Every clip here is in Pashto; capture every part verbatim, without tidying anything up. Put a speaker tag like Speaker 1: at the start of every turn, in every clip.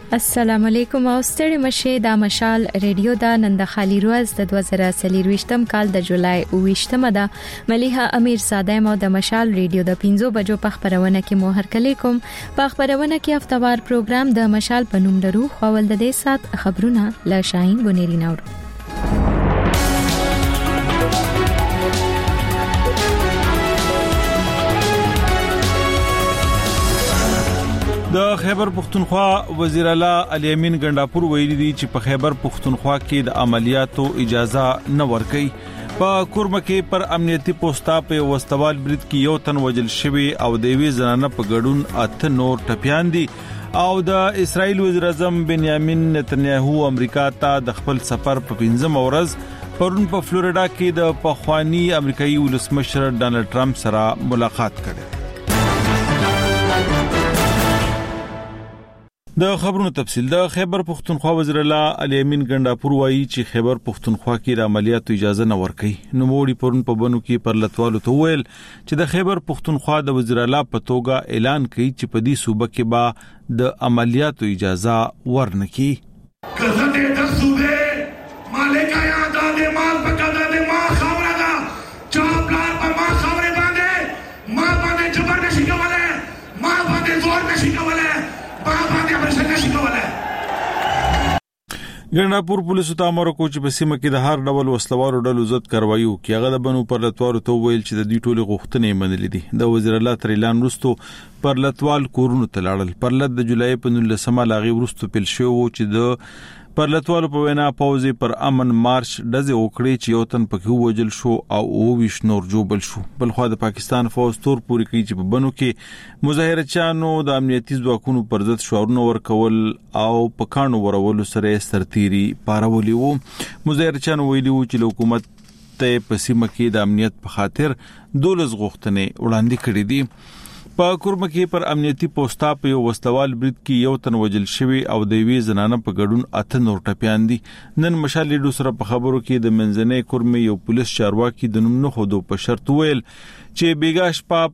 Speaker 1: السلام علیکم او ستړي مشه د مشال ریډیو دا نن د خالي روز د دوه زره څلرويشتم کال د جولای اوويشتمه ده مليحه امیر ساده مو د مشال ریډیو د پنځو بجو په خبرونه کې مو هرکلی کوم په خبرونه کې هفتوار پروګرام د مشال په نوم درو خپل د دې سات خبرونه لا شاهین بنيري نور
Speaker 2: د خیبر پختونخوا وزیر اعلی علي امین ګنداپور ویلي دي چې په خیبر پختونخوا کې د عملیاتو اجازه نه ورکړي په کورمه کې پر امنیتي پوسټا په وستوال برید کې یو تن وجل شوی او د وی زنانه په ګډون اته نور ټپيان دي او د اسرائیل وزیر اعظم بنیامین نتنیاهو امریکا ته د خپل سفر په پنځم ورځ پرون په فلوریدا کې د پخوانی امریکایي ولسمشر ډانلډ ټرمپ سره ملاقات کړي. د خبرونو تفصیل د خیبر پختونخوا وزیر اعلی علي امین ګنداپور وایي چې خیبر پختونخوا کې د عملیاتو اجازه نه ورکړي. نو موړي پرون په بنو کې پر لټوالو ته ویل چې د خیبر پختونخوا د وزیر اعلی په توګه اعلان کړي چې په دې صوبه کې به د عملیاتو اجازه ورنکړي.
Speaker 3: کزه دې د صوبې مالک آیا د مال په کده د ما خبره ده چې پلان په ما خبره باندې ما باندې جبر نشي کولای ما باندې زور نشي کولای
Speaker 2: ګنداپور پولیسو ته امر وکړ چې په سیمه کې د هر ډول وسلوارو ډلو ضد کاروایی وکړي. هغه د بنو پر لټوالو ته ویل چې د دې ټولو غوښتنې منلې دي. د وزیر اعلی تر اعلان وروسته پر لټوال کورونو ته لاړل. پر لټ د جولای په نولسمه لاغي وروسته پیل شو چې د پر لټوالو په وینا پوزي پر امن مارچ دزه وکړي چې یو تن پکې وجل شو او اوويش نور جوبل شو. بلخو د پاکستان فوج تور پوری کوي چې په بنو کې مظاهره چانو د امنیتي ځواکونو پر ضد شعارونه ورکول او په کانو ورولو سره سرتيري پارولي وو. مظاهره چانو ویلي وو چې حکومت ته په سیمه کې د امنیت په خاطر دولس غوښتنې وړاندې کړې دي. په کورمه کې پر امنیتي پوسټا په یو وستوال برید کې یو تن وجل شوی او د وی زنانه په ګډون اته نور ټپيان دي. نن مشال لیډو سره په خبرو کې د منځنۍ کورمه یو پولیس چارواکي د نوم نه خودو په شرط ویل چې بیګاش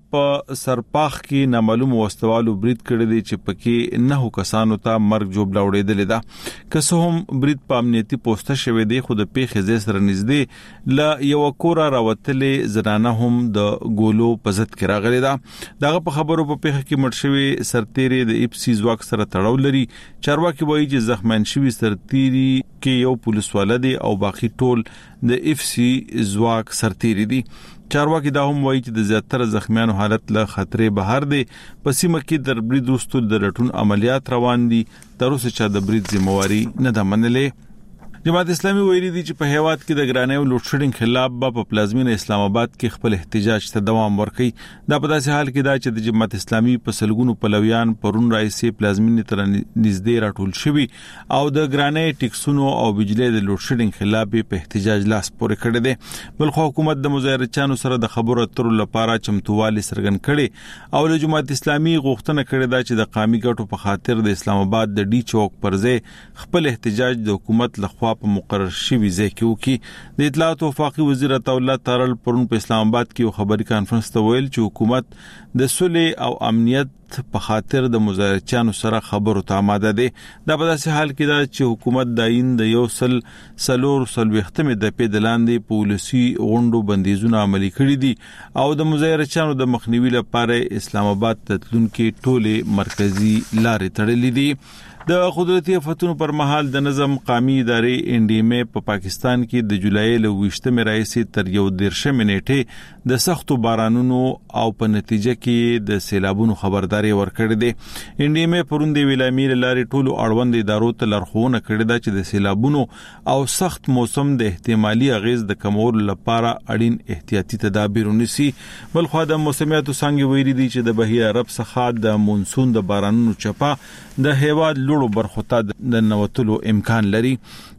Speaker 2: په سرپاخ کې نامعلوم وستوالو برید کړی دی چې پکې نه کسانو ته مرګ جوړ لاوړېدل ده. که څه هم برید په امنیتي پوسټه شوی دی خو د پیښې ځای سره نږدې ل یو کورا راوتلې زنانه هم د ګولو په ضد کې راغلي ده. دغه په خبرو په پیښه کې مړ شوی سرتيري د اپسي ځواک سره تړاو لري. چارواکي وایي چې زخمیان شوی سرتيري کې یو پولیس والد او باقي ټول د اپسي ځواک سرتيري دي. چارواکي دا هم وایي چې د زیاتره زخمیانو حالت له خطرې بهر دی. په سیمه کې د برید وروسته د رټون عملیات روان دي. تر اوسه چې د برید ذمہواری نه ده منلې. جماعت اسلامي ویلي دي چې په هیواد کې د ګرانۍ او لوډ شیډینګ خلاف په پلازمینه اسلام آباد کې خپل احتجاج ته دوام ورکړي. دا په داسې حال کې دا چې د جماعت اسلامي په سلګونو پلویان پرون راځي پلازمینه تر نږدې راټول شوي او د ګرانۍ ټیکسونو او بجلی د لوډ شیډینګ خلاف په احتجاج لاس پورې کړی دی. بل خو حکومت د مظاهره چانو سره د خبرو اترو لپاره چمتووالي څرګند کړي او له جماعت اسلامي غوښتنه کړې ده چې د قومي ګټو په خاطر د اسلام آباد د ډي چوک پر ځای خپل احتجاج د حکومت لخوا په مقرر شوی ځای کې وکړي. د اطلاعات او وفاقي وزیر عطا الله تارل پرون په اسلام آباد کې یو خبري کانفرنس ته ویل چې حکومت د صلح او امنیت په خاطر د مظاهرچانو سره خبرو ته آماده دي. دا په داسې حال کې دا چې حکومت داین د یو سل سلور سلوختمه د پیدلاندې پولیسي غونډو بندیزونه عملي کړي دي او د مظاهرچانو د مخنیوي لپاره اسلام آباد ته تلونکي ټوله مرکزی لارې تړلې دي. د قدرتي آفتونو پر مهال د نظم قومي ادارې ان ډي ام په پاکستان کې د جولای له ویشتمه راځي تر یو دیرشمه نیټه د سختو بارانونو او په نتیجه کې د سیلابونو خبرداري ورکړې ده. ان ډي ام پروند ویلامیر لارې ټولو اړوند ادارو ته لارښوونه کړې ده چې د سیلابونو او سخت موسم د احتمالي اغیز د کمولو لپاره اړین احتیاطي تدابیر ونیسي. بل خو د موسمیاتو څنګه ویلي دي چې د بهیر عرب څخه د مونسون د بارانونو چپا د هیواد لوړو برخو ته د نوتلو امکان لري.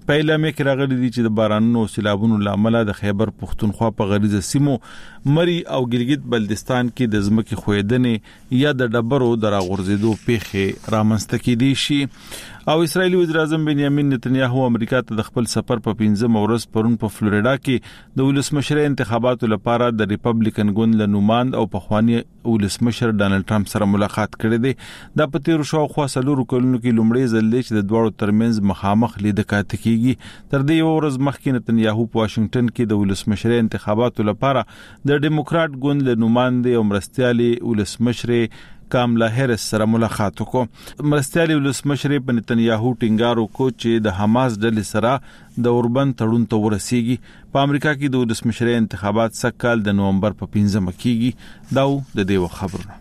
Speaker 2: په اعلامیه کې راغلي دي چې د بارانونو او سیلابونو لامل د خیبر پختونخوا په غریزه سیمو مری او ګلګت بلتستان کې د ځمکې خویدنې یا د ډبرو دراغورځېدو پیښې رامنځته کېدي شي. او اسرایلی وزیر اعظم بنیامین نتنیاهو امریکا ته د خپل سفر په پنځم ورځ پرون په فلوریډا کې د ولسمشر انتخاباتو لپاره د ریپبلیکن ګوند له نوماند او پخوانی ولسمشر ډانلډ ټرمپ سره ملاقات کړې ده. د پتیرو شاوخوا څلورو کلونو کې لومړی ځل دی چې د دوړو ترمنځ مخامخ لید کاته کیږي. تر دې یو ورځ مخکې نتنیاهو په واشنگټن کې د ولسمشر انتخاباتو لپاره د ډیموکرات ګوند له نوماند او مرستيالي ولسمشر کاملا هریس سره ملاقات وکړ. مرستيالي ولسمشر په نتنیاهو ټینګار وکړ چې د حماس ډلې سره د اوربند تړون ته ورسیږي. په امریکا کې د ولسمشر انتخابات سکهال د نومبر په پنځمه کېږي. دا د دې خبرونه.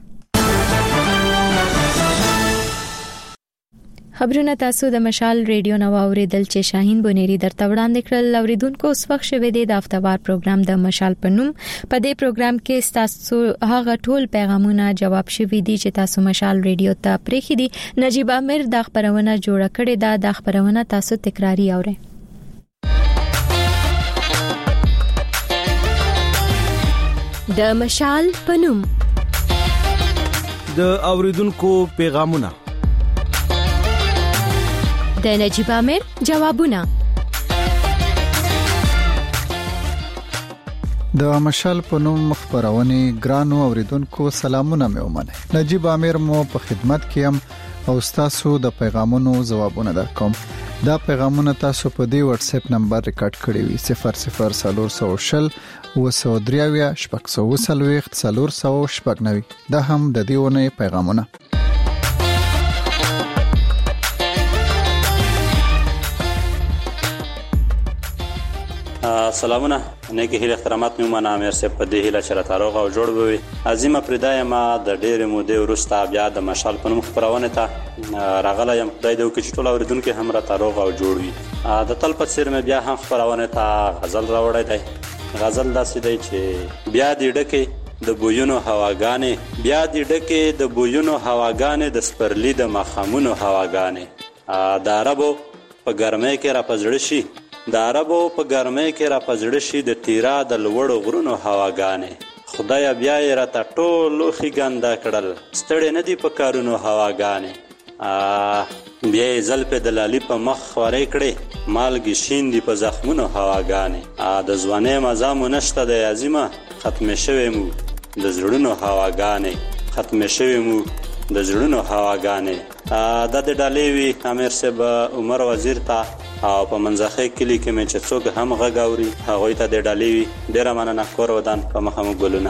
Speaker 1: خبرونه تاسو د مشال ریډیو نو اوریدل چې شاهین بونيري درته وړاندې کړل. اوریدونکو اوس وخت شوه د هفتهوار پروګرام د مشال پنوم. په دې پروګرام کې تاسو هغه ټول پیغامونه جواب شوي دي چې تاسو مشال ریډیو ته پریخي دي. نجيب امیر د خبرونه جوړ کړي دا د خبرونه تاسو تکراری اورئ. د مشال پنوم
Speaker 4: د اوریدونکو پیغامونه
Speaker 1: د نجيب امیر جوابونه.
Speaker 5: د مشال په نوم خبرونه ګرانو اوریدونکو سلامونه مې ومنه. نجيب امیر مو په خدمت کې هم او تاسو د پیغامونو جوابونه درکوم. دا پیغامونه تاسو په دې واتس اپ نمبر ریکارډ کړی وي صفر صفر صفر صفر وسو دریاویا شپږ سوه وسلويخت څلور سوه شپږ نوي. دا هم د دې ونه پیغامونه.
Speaker 6: سلامونه نیکی هیله احترامات مې مانه امیر صاحب په دې هیله چې را تاروغ او جوړ وي. عظیمه پردای ما د ډېرې مودې وروسته بیا د مشال په نوم خبرونه ته راغلی یم. خدای دې وکړي چې ټول اوریدونکي هم را تاروغ او جوړ وي. د تل په څیر مې بیا هم خبرونه ته غزل راوړی دی. غزل داسې دی چې بیا دې ډکې د بویونو هواګانې بیا دې ډکې د بویونو هواګانې د سپرلی د مخامونو هواګانې د عربو په ګرمۍ کې را پزړه شي د عربو په ګرمۍ کې را پزړه شي د تیرا د لوړو غرونو هواګانې. خدای بیا یې راته ټول لوښي ګنده کړل ستړی نه دي په کارونو هواګانې. بیا یې زلفې د لالي په مخ خورې کړې مالګې شین دي په زخمونو هواګانې. د ځوانۍ مزه مو نشته د عظیمه ختمې شوې مو د زړونو هواګانې ختمې شوې مو د زړونو هواګانې. دا د ډالۍ وي امیر صاحب عمر وزیر ته او په منځخې کلی کې مې چې څوک هم غږ اوري هغوی ته د ډالۍ وي. ډېره مننه. کور ودان په مخه مو ګلونه.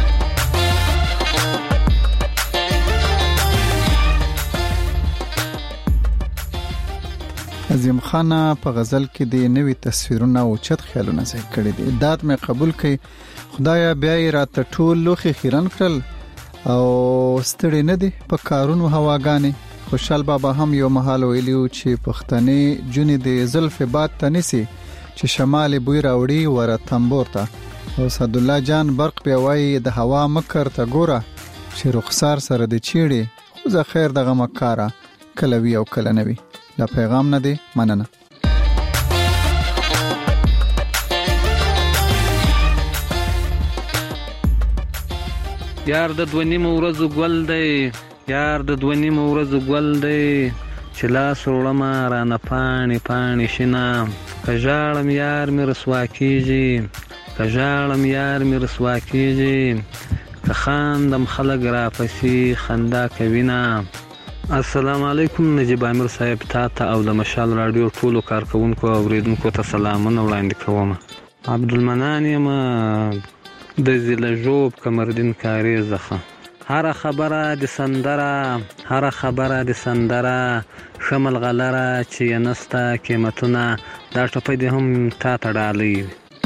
Speaker 5: عظیم خان په غزل کې د نوې تصویرونه او چت خیالونه ځای کړی دي. داد مې قبول کړي خدایا بیا یې راته ټول لوخي خیرن کړل او ستړي نه دي په کارونو هواګانې. خوشحال بابا هم یو محل ویلیو چې پښتني جونې د زلف باد تنسي چې شمال بوی راوړي ور تنبور ته. او صد الله جان برق بیا وای د هوا مکر ته ګوره چې رخسار سره د چیړي خو زه خیر دغه مکاره کله وی او کله نوي. دا پیغام نه دی مننه.
Speaker 7: یار د دونیم ورځو ګل دی یار د دونیم ورځو ګل دی چې لاس وړم رانه پاڼې پاڼې شینه. که ژاړم یار مې رسوا کېږي که ژاړم یار مې رسوا کېږي که خاندم خلک راپسې خندا کوي نه. السلام علیکم نجیب امیر صاحب تا ته او د مشال رادیو ټولو کارکونکو او اوریدونکو ته سلامونه وړاندې کوم. عبدالمنان یم د زلجوب کمردین کاری زخه. هر خبره د سندره هر خبره د سندره شمل غلره چې نستا قیمتونه دا ټپې دې هم تا ته ډالۍ.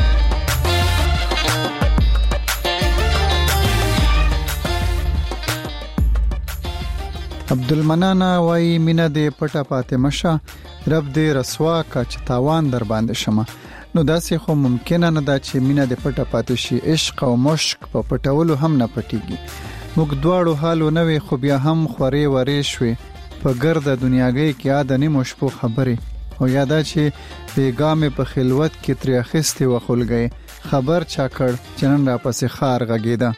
Speaker 5: عبدالمنان وای مینا دې پټه پاتې مشه رب دې رسوا کا چې تاوان در باندې شمه. نو داسې خو ممکنه نه ده چې مینا دې پټه پاتې شي. عشق او مشک په پټولو هم نه پټيږي. موږ دواړو حالو نه وي خو بیا هم خوري وري شوي په ګرد دنیاګي کې عادت نه مشپو خبري او یاده چې پیغام په خلوت کې تر اخستې وخلګي خبر چا کړ چنن را پسې خار غږیدا.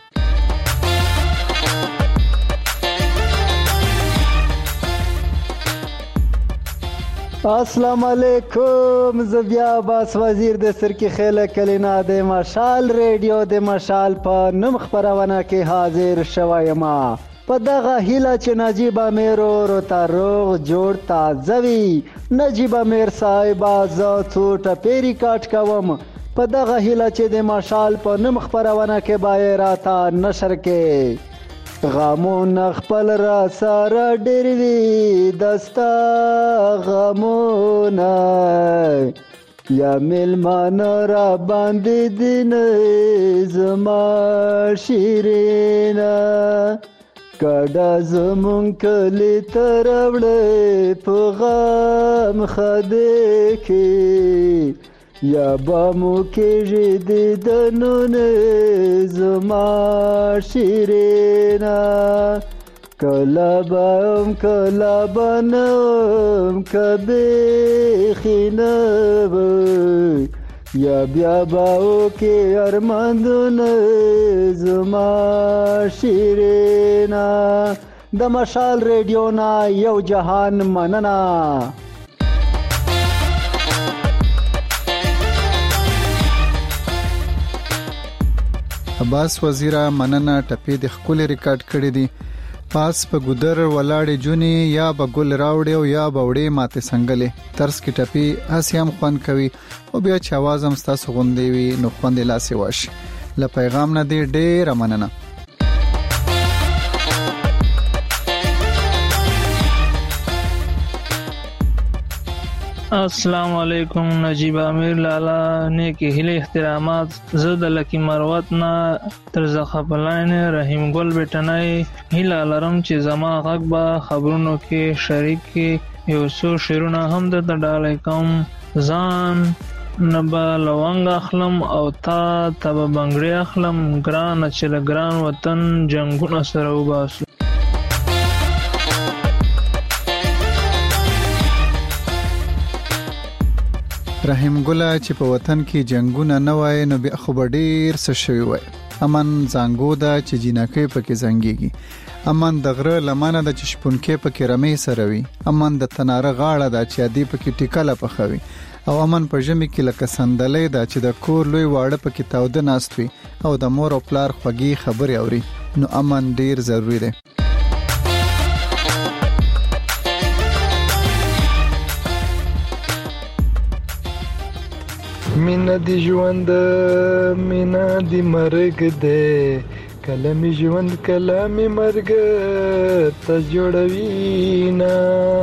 Speaker 8: السلام علیکم، زبیا باس وزیر د سرکی خیله کلینا د مشال ریډیو د مشال په نوم خبرونه کې حاضر شوایم. په دغه هیله چې نجیب امیر ورو ته روغ جوړ تازوي. نجیب امیر صاحب زه څو ټپې ریکارډ کوم. په دغه هیله چې د مشال په نوم خبرونه کې باید راته نشر کې غمونه خپل را سره ډېر وي دستا غمونه یا ملمانه را باندې دین زما شیرینا کډا زمون کلی تروړې په غم خده کې یا با مو کې جدي دنونه زما شیرینا کلا بام کلا بنم کبه خینب یا بیا باو کې ارماندونه زما شیرینا. د مشال ریډیو نا یو جهان مننه.
Speaker 5: عباس وزیره مننه ټپې د خپل ریکارډ کړې دي. پاس په ګودر ولاړې جونې یا به ګل راوړې او یا به وړې ماته څنګهلې ترس کې ټپې هسې هم خوند کوي او بیا چې आवाज هم ستاسو غوندې وي نو خوند یې لاسې واشي. له پیغام نه دې ډېره مننه.
Speaker 9: السلام علیکم، نجیب امیر لالا نیکی هیله احترامات. زه د لکی مروت نه تر زخپلاین رحیم ګل بیٹنای هیله لرم چې زما غږ به خبرونو کې شریک کې یو څو شیرونه هم د ډالۍ کوم. ځان نبا لونګ اخلم او تا تب بنگړی اخلم ګران چې له ګران وطن جنگونه سره وباسو.
Speaker 5: رحیم ګل چې په وطن کې جنگونه نه وای نو بیا خو ډیر څه شوی وای. امن زنګو دا چې جنکې پکې زنګيږي. امن د غره لمانه د چشپونکې پکې رمې سره وي. امن د تناره غاړه دا چې ادي پکې ټیکاله پخوي. او امن په ژمي کې لکه سندلې دا چې د کور لوی واړه پکې تاوده ناستوي او د مور او پلار خوږی خبري اوري. نو امن ډیر ضروری دی.
Speaker 10: مینا دی ژوند مینا دی مرګ دی کله می ژوند کله می مرګ ته جوړوینا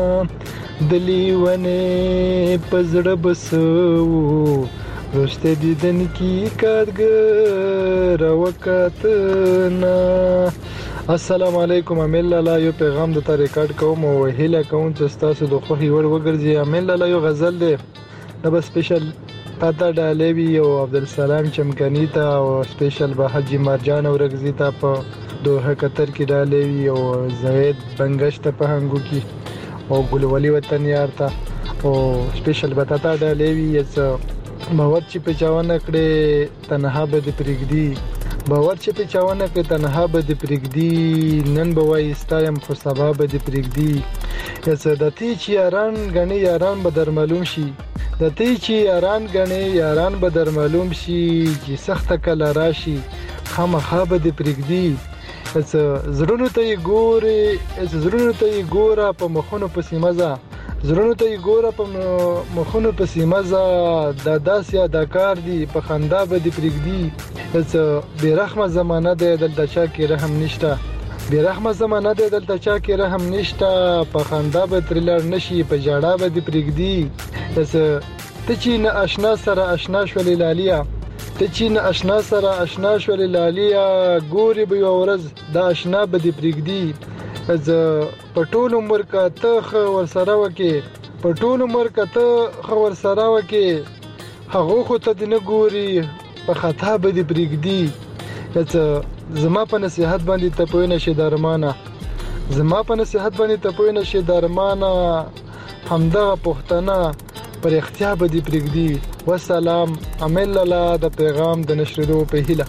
Speaker 10: دلیونه پزړه بسو رسته دیدن کی کارګر وکاتنا. السلام علیکم، امیل لالا یو پیغام د تا ریکارډ کوم او هیله کوم چې تاسو د خوخي ور وګرځي. امیل لالا یو غزل دی دا به سپیشل پتا ډالوي او عبدالسلام چمکنی ته او سپیشل به حجی مرجان اورګزی ته په دوه قطر کې ډالوي او زید بنگش ته په هنګو کې او ګلولي وطن یار ته او سپیشل بتاتا ډالوي. یس باور چې په چاونه کړې تنها به د پرګدي باور چې په چاونه کې تنها به د پرګدي نن به وای استایم خو سبا به د پرګدي. یس د تی چې یاران غني یاران به در معلوم شي د تی چې یاران غني یاران به در معلوم شي چې سخت کله راشي خامخا به د پرګدي. اس زړونو ته ګوري اس زړونو ته ګوره په مخونو پسې مزه زړونو ته ګوره په مخونو پسې مزه د داسیا د کار دی په خندا به د پرګدي. اس بیرحمه زمانہ د دلته چا کې رحم نشته بیرحمه زمانہ د دلته چا کې رحم نشته په خندا به ترلر نشي په جاړه به د پرګدي. اس ته چې نه آشنا سره آشنا شولې لالیا ته چې نه آشنا سره آشنا شولې لالیا ګوري به ورځ د آشنا به د پرګدي. از په ټول عمر کا ته ور سره وکي په ټول عمر کا ته خور سره وکي هغه خو ته نه ګوري په خطا به د پرګدي. از زما په نصيحت باندې ته پوه نشي درمانه زما په نصيحت باندې ته پوه نشي درمانه همدغه پښتنه پر اختیا به دې پرېږدي. والسلام. امین لالا د پیغام د نشریدو په هیله.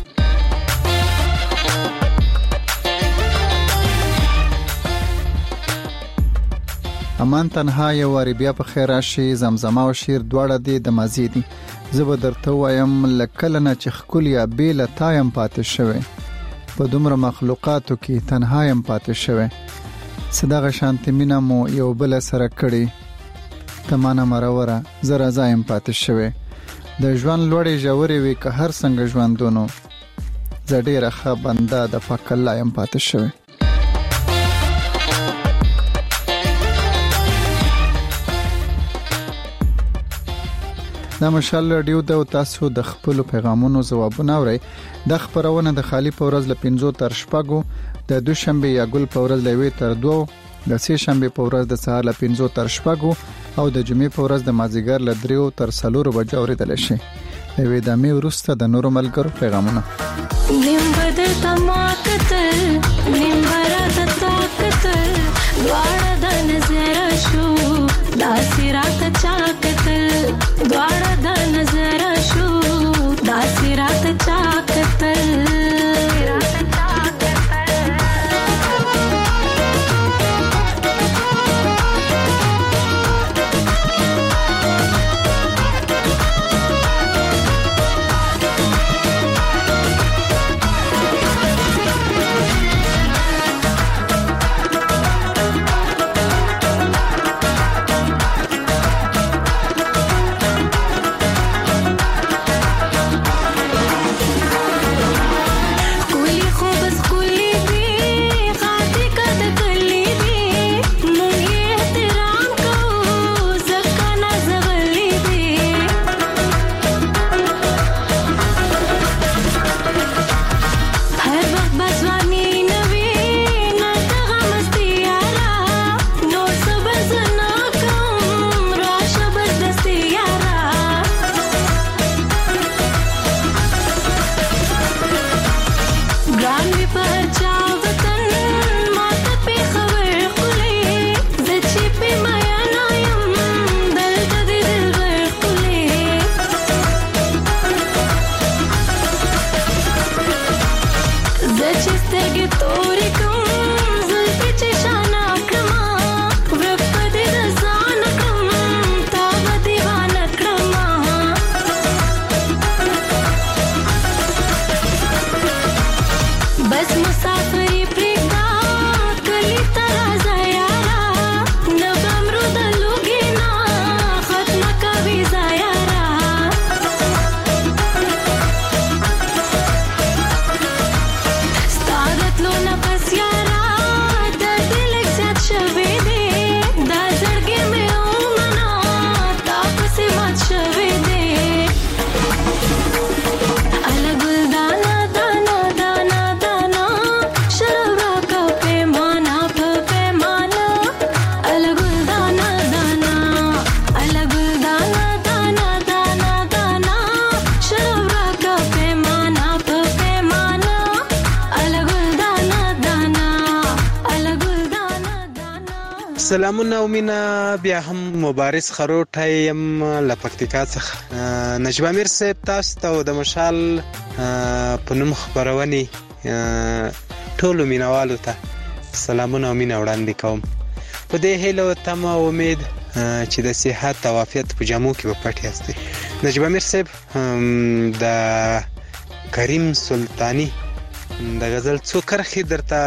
Speaker 5: امان تنها یو واری بیا په خیر راشي. زمزمه او شیر دواړه دي د مازی دي. زه به درته وایم لکه نه چې خکل یا بیل تایم پاتې شوی په دومره مخلوقاتو کې تنها يم پاتې شوی. صدقه شانت مینا مو یو بل سره کړي تمانه مروره زرا زایم پاتې شوی. د ژوند لوړې جوړې وي که هر څنګه ژوندونو زډیره ښه بنده د فک الله يم پاتې شوی. دا مشال رادیو د تاسو د خپل پیغامونو جوابونه اورئ. د خبرونه د خالی پورز ل پنځو تر شپږو، د دوشنبه یا ګل پورز ل وی تر دوه، د سه شنبه پورز د سهار ل پنځو تر شپږو او د جمعې پورز د مازیګر ل دریو تر سلور بجو اوریدل شي. د وی د می ورسته د نورو ملګرو پیغامونه.
Speaker 11: نیم بدل تماکت نیم برات طاقت دواړه د نظر شو داسرات چاکت دواړه د نظر شو داسرات چاکت
Speaker 12: سلامونه او مینا بیا هم مبارز خروټه يم لپکتیکا څخه. نجیب امیر صاحب تاسو ته د مشال په نوم خبرونی ټول مینوالو ته سلامونه او مینا وړاندې کوم. په دې هیله او تم امید چې د صحت او عافیت په جامو کې به پټ یاستئ. نجیب امیر صاحب د کریم سلطانی د غزل څو کرخې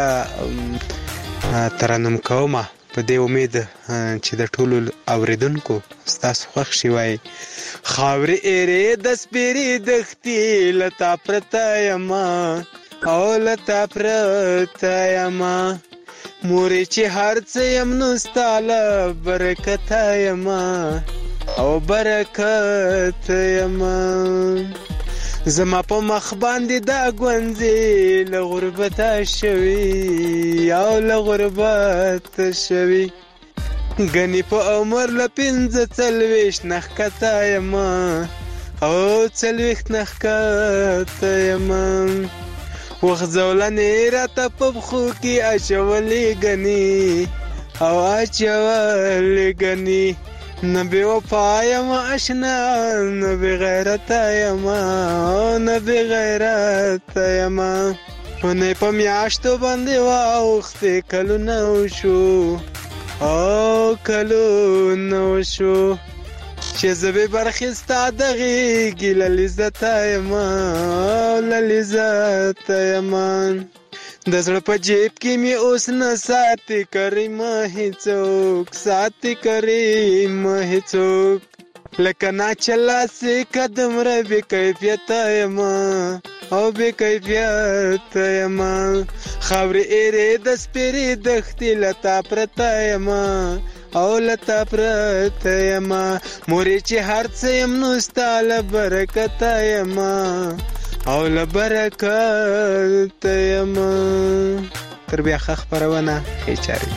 Speaker 12: درته ترنم کومه په دې امید چې د ټولو اوریدونکو ستاسو خوښ شي. وای خاورې ایرې د سپېرې دښتې لتا پرته یما او لتا پرته یما مورې چې هر څه یم نو ستا له برکته یما او برکت یما زما په مخ باندې دا ګونځې له غربته شوي او له غربت شوي ګنې په عمر له پنځه څلوېښت نه ښکته یما او څلوېښت نه ښکته یما وغځولنې راته په پښو کې اچولې ګنې او اچولې ګنې نه بی وفا یم اشنا نه بی غیرت یم نه بی غیرت یم نه په میاشتو باندې واوختې کلونه وشو او کلونه وشو چې زه بې برخې ستا د غېږې له لذته یم له لذته یم د زړه په جیب کې مې اوس نه ساتي کریمه هیڅوک ساتي کریمه هیڅوک لکه ناچله سکه دومره بې کیفیته یم او بې کیفیته یم خاورې ایرې د سپېرې دښتې له تا پرته یم او له تا پرته یم مورې چې هر څه یم نو ستا له برکته یم او له برکته یم تر بیا ښه خپرونه ښې چارې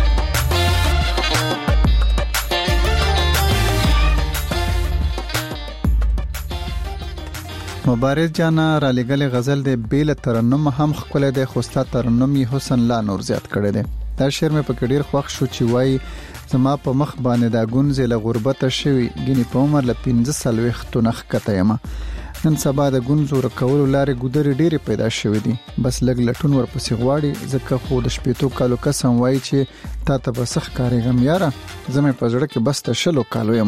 Speaker 5: مبارز جانا را لګلې غزل د بیل ترنم هم خپل د خوستا ترنم حسن لا نور زیات کړي دي دا شعر مې په کډیر خوښ شو چې وای زما په مخ باندې دا ګونځ له غربت شوی ګینی په عمر ل پنځه سال وختو نخ کته یم نن سبا د ګونځو رکول لارې ګودري ډېری پیدا شوې دي بس لګ لټون ورپسې غواړي ځکه خو د شپېتو کالو قسم وای چې تا ته بسخ کارېږم یاره زمې په زړه کې بس ته شلو کالو یم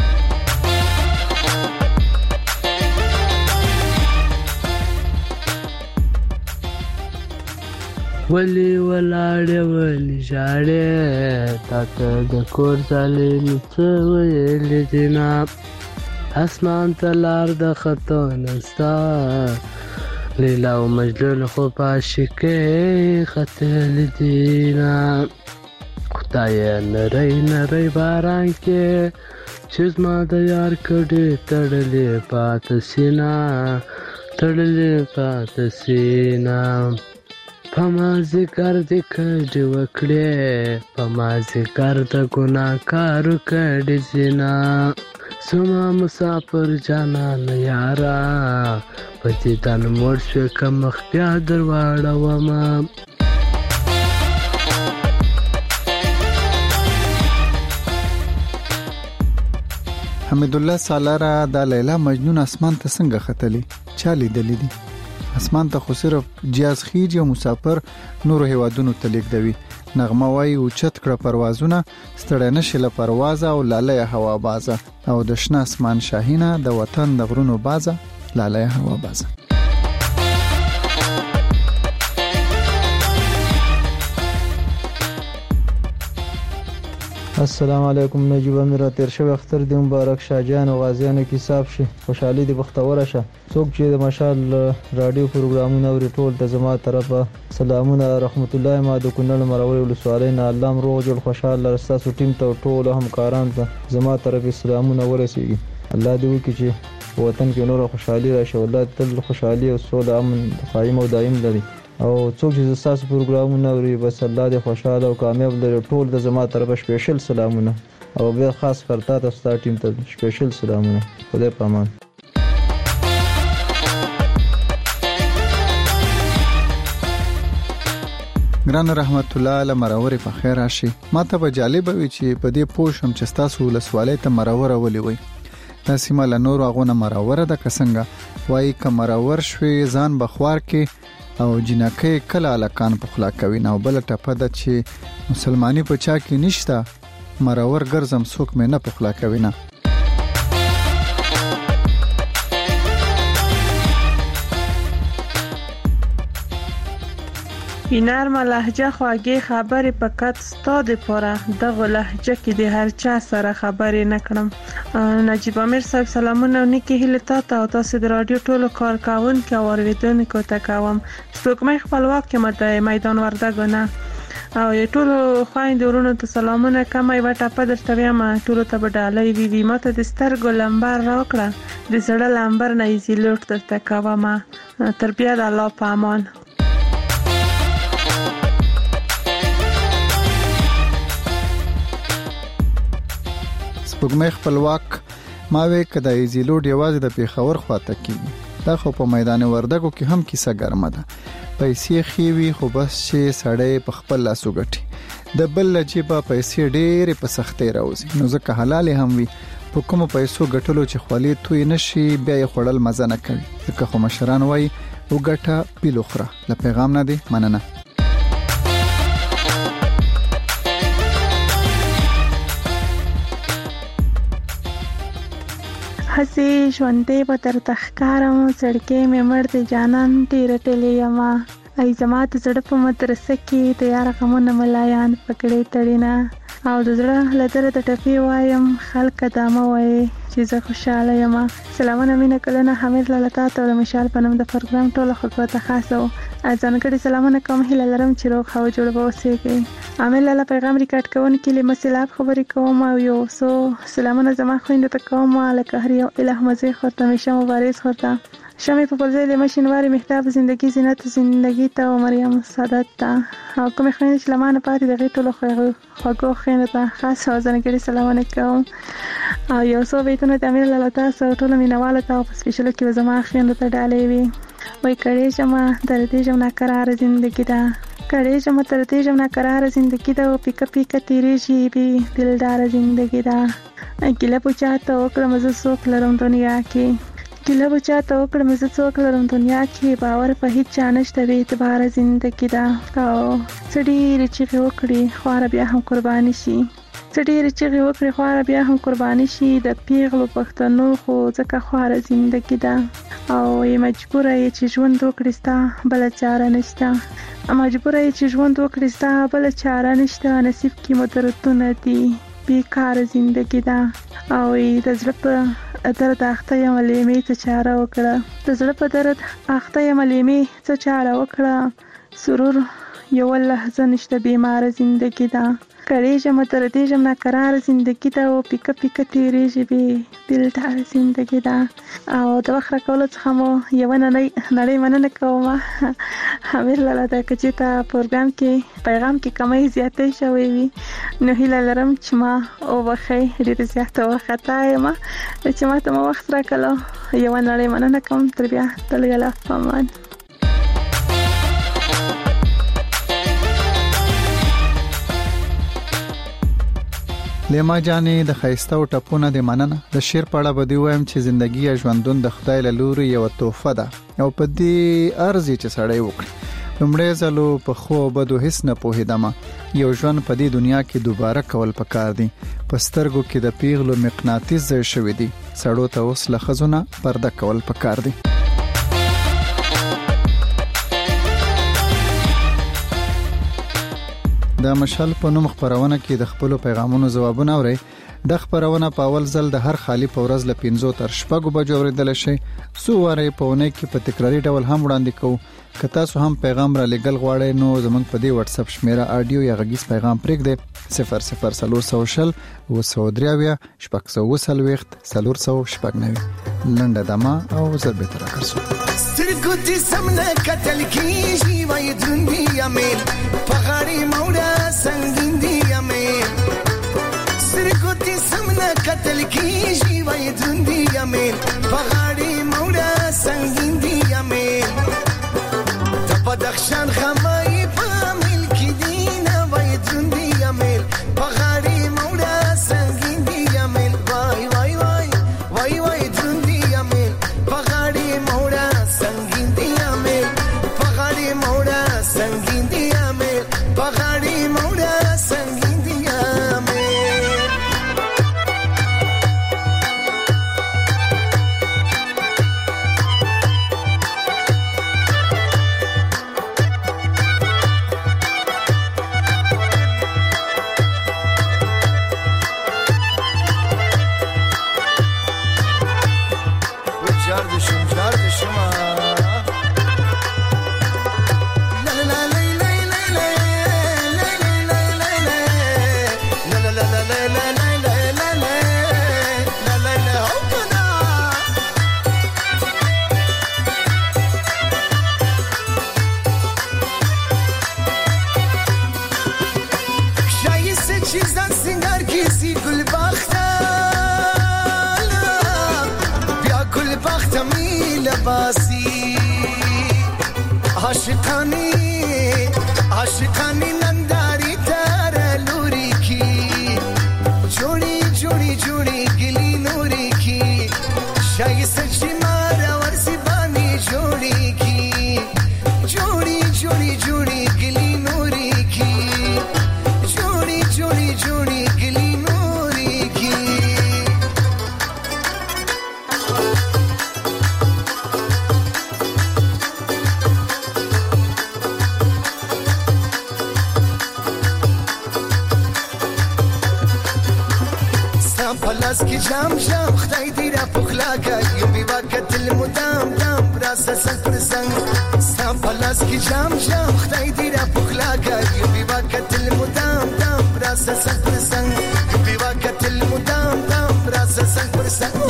Speaker 13: ولی ولاړې ولی ژاړې تا ته د کور ځالې نو څه ویلې دي نه اسمان ته لار د خطو نستا لیلا او مجنون خو په عاشقۍ ختلې دي نه خدایه نری نری باران کې چې زما د یار کډې تړلې پاته سینا تړلې پاته سینا په مازدیګر دې کډې وکړې په مازدیګر د ګناهکارو کډې زینا سما مسافر جانان یارا په دې تن مړ شو که مخ بیا در واړومه
Speaker 5: حمید الله سالاره د لیلا مجنون اسمان ته څنګه ختلی چا لیدلی دي اسمان ته خو صرف جیاز خیج او مسافر نور هوادونو ته لیکدوي نغمه وای او چت کړه پروازونه ستړی نشي له پروازه او لاله هوا بازه او د شنه اسمان شاهینه د وطن د غرونو بازه لاله هوا بازه
Speaker 8: السلام علیکم نجیب امیر تیر شو اختر دی مبارک شاهجان او غازیانو کې حساب شي خوشحالي دی بختوره شه څوک چې د مشال رادیو پروګرامونه اوري ټول ته زما طرفه سلامونه رحمت الله ما د کونړ مروري ولسوالۍ نه الله روغ جوړ خوشاله رستاسو ټیم ته ټول همکاران ته زما طرفه سلامونه ورسیږي الله دې وکړي چې وطن کې نور خوشحالي راشي الله تل خوشحالي او سوله امن قائم او دائم لري او څوک چې تاسو پروګرامونه اوري بس الله دې خوشاله او کامیاب لري ټول د زما طرفه سپیشل سلامونه او بیا خاص کرتا تاسو ته ټیم ته سپیشل سلامونه خدای پامان
Speaker 5: ګران رحمت الله علی مرور په خیر راشي ماته به جالب وي چې په دې پوښم چې تاسو ولسوالۍ ته مرور ولي وي دا سیمه له نور غونه مرور ده کسنګ وای ک مرور شوي ځان بخوار کې او جنکه کله الکان په خلا کوي نو بل ټپه ده چې مسلمانی په چا کې نشته مرور ګرځم څوک مې نه په خلا کوي نه
Speaker 14: نرمه لهجه خواږه خبرې پکات ستاده پوره دغه لهجه کې د هر چا سره خبرې نکړم نجیب امیر صاحب سلامونه نیکی هله تاسو او تاسو د رادیو ټولو کارکون کې اوریدونکو ته کوم سپوږمۍ خپلواک کې مده میدان وردګونه او ټولو خويند ورونو ته سلامونه کمای وټه په درته وایم ټولو ته بدالې وی وی ماته د سترګو لمبر راکړه د زړه لمبر نه ایزی لوټ درته کوم تر بیا د الله په امان سپوږمۍ خپلواک ما وې کدا ایزی لوډ یوازې د پیښور خواته کیږي
Speaker 5: دا خو په میدان وردګو کې هم کیسه ګرمه ده. پیسې خېوي خو بس چې سړی په خپل لاسو ګټي د بل جيبه پیسې ډېرې په سختۍ راوځي نو ځکه حلال هم وي په کوم پیسو ګټلو چې خولي توي نشي بیا یې خړل مزه نه کوي. ځکه خو مشران وایي وګټه پیلوخره. له پیغام نه دی مننه.
Speaker 14: هسي ژوندې په تر تخکارم سړکې مې مرد جانان ډېر ټلې یما ای زما ته زړه په مدرسه کې تیار غمونه ملایان پکړې تړینا او د زړه لدر د ټپی وایم خلک دامه وای چې زه خوشاله یم. سلامونه مینه کلنه حمید لالتا ته د مشال په نوم د پروګرام ټول خلکو ته خاصو ځانګړي سلامونه کوم هیله لرم چې روغ هوا جوړ به اوسئ. عامل لاله پیغام ریکارډ کوون کې له مسلاب خبرې کوم او یو سو سلامونه زما خويند ته کوم لکه هر یو الہ مزه خورته مشه مبارز خورته شمه په پرځای د ماشینواري مهتاب زندگی زینت زندگی ته مریم سعادت ته او کوم خويند چې لمانه پاتې د غیټو له خوغو خويند ته خاص ځانګړي سلامونه کوم او یو سو بیتونه د عامل لاله تاسو ټول مینواله ته په سپیشل کې زما خويند ته ډالې وي وای کړي شمه در دې جام ناقرار زندگی دا کړي شمه تر دې جام ناقرار زندگی دا او پیک پیک تیری شي بي دلدار زندگی دا کله پوچاته وکړم زه څوک لرم دنیا کې کله پوچاته وکړم زه څوک لرم دنیا کې باور په هیڅ چانشته وي اعتبار زندگی دا او سړي رچې وکړي خو بیا هم قرباني شي سړي رچې وکړي خو بیا هم قرباني شي د پیغلو پښتنو خو ځکه خو زندگی دا او یې مجبور یې چې ژوند وکړي ستا بل چاره نشته مجبور یې چې ژوند وکړي ستا بل چاره نشته نصیب کې مدرتونه دي بیکار زندگی دا او د زړه په درد اخته یم لیمې څه چاره وکړه د زړه په درد اخته یم لیمې څه چاره وکړه سرور یو لحظه نشته بیمار زندگی دا کړي جمع تر دې جمع ناقرار زندگی دا او پیک پیک تیریږي به دلدار زندگی دا او د وخت راکولو څخه مو یو نه نړۍ مننه کوم حمید لاله دا چې تا پروګرام کې پیغام کې کمی زیاتې شوې وي نو هیله لرم چې ما او بخې ډېر زیاته وخت ایم چې ما ته مو وخت راکولو یو نړۍ مننه کوم تر بیا تل یلا فامان.
Speaker 5: لیما جانې د خیسته او ټپونه د مننه د شیر پاړه بدی وایم چې ژوندۍ یا ژوندون د خدای له لوري یو تحفه ده او په دې ارزي چې سړی وکړي لمړی ځلو په خو بدو هیڅ نه پوهیدم یو ژوند په دې دنیا کې دوباره کول پکار دي په سترګو کې د پیغلو مقناطیس ځای شوی دی سړو ته اوس له خزونه پرده کول پکار دي. د مشال په نوم خبرونه کې د خپل پیغامونو جوابونه اوري د خبرونه په اول ځل د هر خالی په ورځ ل پنځو تر شپږو بجو اوریدل شي سو واره په ونه کې په تکراری ډول هم وړاندې کوو که تاسو هم پیغام را لګل غواړئ نو زموږ په دې واتس اپ شمیره اډیو یا غږیز پیغام پرېږدئ صفر صفر صفر سوشل و سودریاویا شپږ سو وسلويخت صفر سو شپږ نوي لنډه دما او زربه تر اخرسو
Speaker 15: سترګو دې سمنه کتل کیږي وای دنیا مې پغاړي موړه سنگین دی امې سترګو دې سمنه کتل کیږي وای دنیا مې پغاړي موړه سنگین دی امې د بدخشان خمای په ملک دینه وای دنیا مې پغاړي موړه سنگین دی امې وای وای وای وای وای دنیا مې پغاړي موړه سنگین دی امې پغاړي موړه سنگین دی امې پغاړي موړه سنگین دی امې باسی عاشقانی عاشقانی ننداری تر لوری کی جوڑی جوڑی جوڑی گلی نوری کی شای سچی مارا ورسی بانی جوڑی کی جوڑی جوڑی جوڑی گلی نوری کی جوڑی جوڑی جوڑی گلی نوری کی پلاس کی جام جام خدای دی را پخلاکا یو بی وقت المدام دام راسا سنگ پر سنگ سام پلاس کی جام جام خدای دی را پخلاکا یو بی وقت المدام دام راسا سنگ پر سنگ یو بی وقت المدام دام راسا سنگ پر سنگ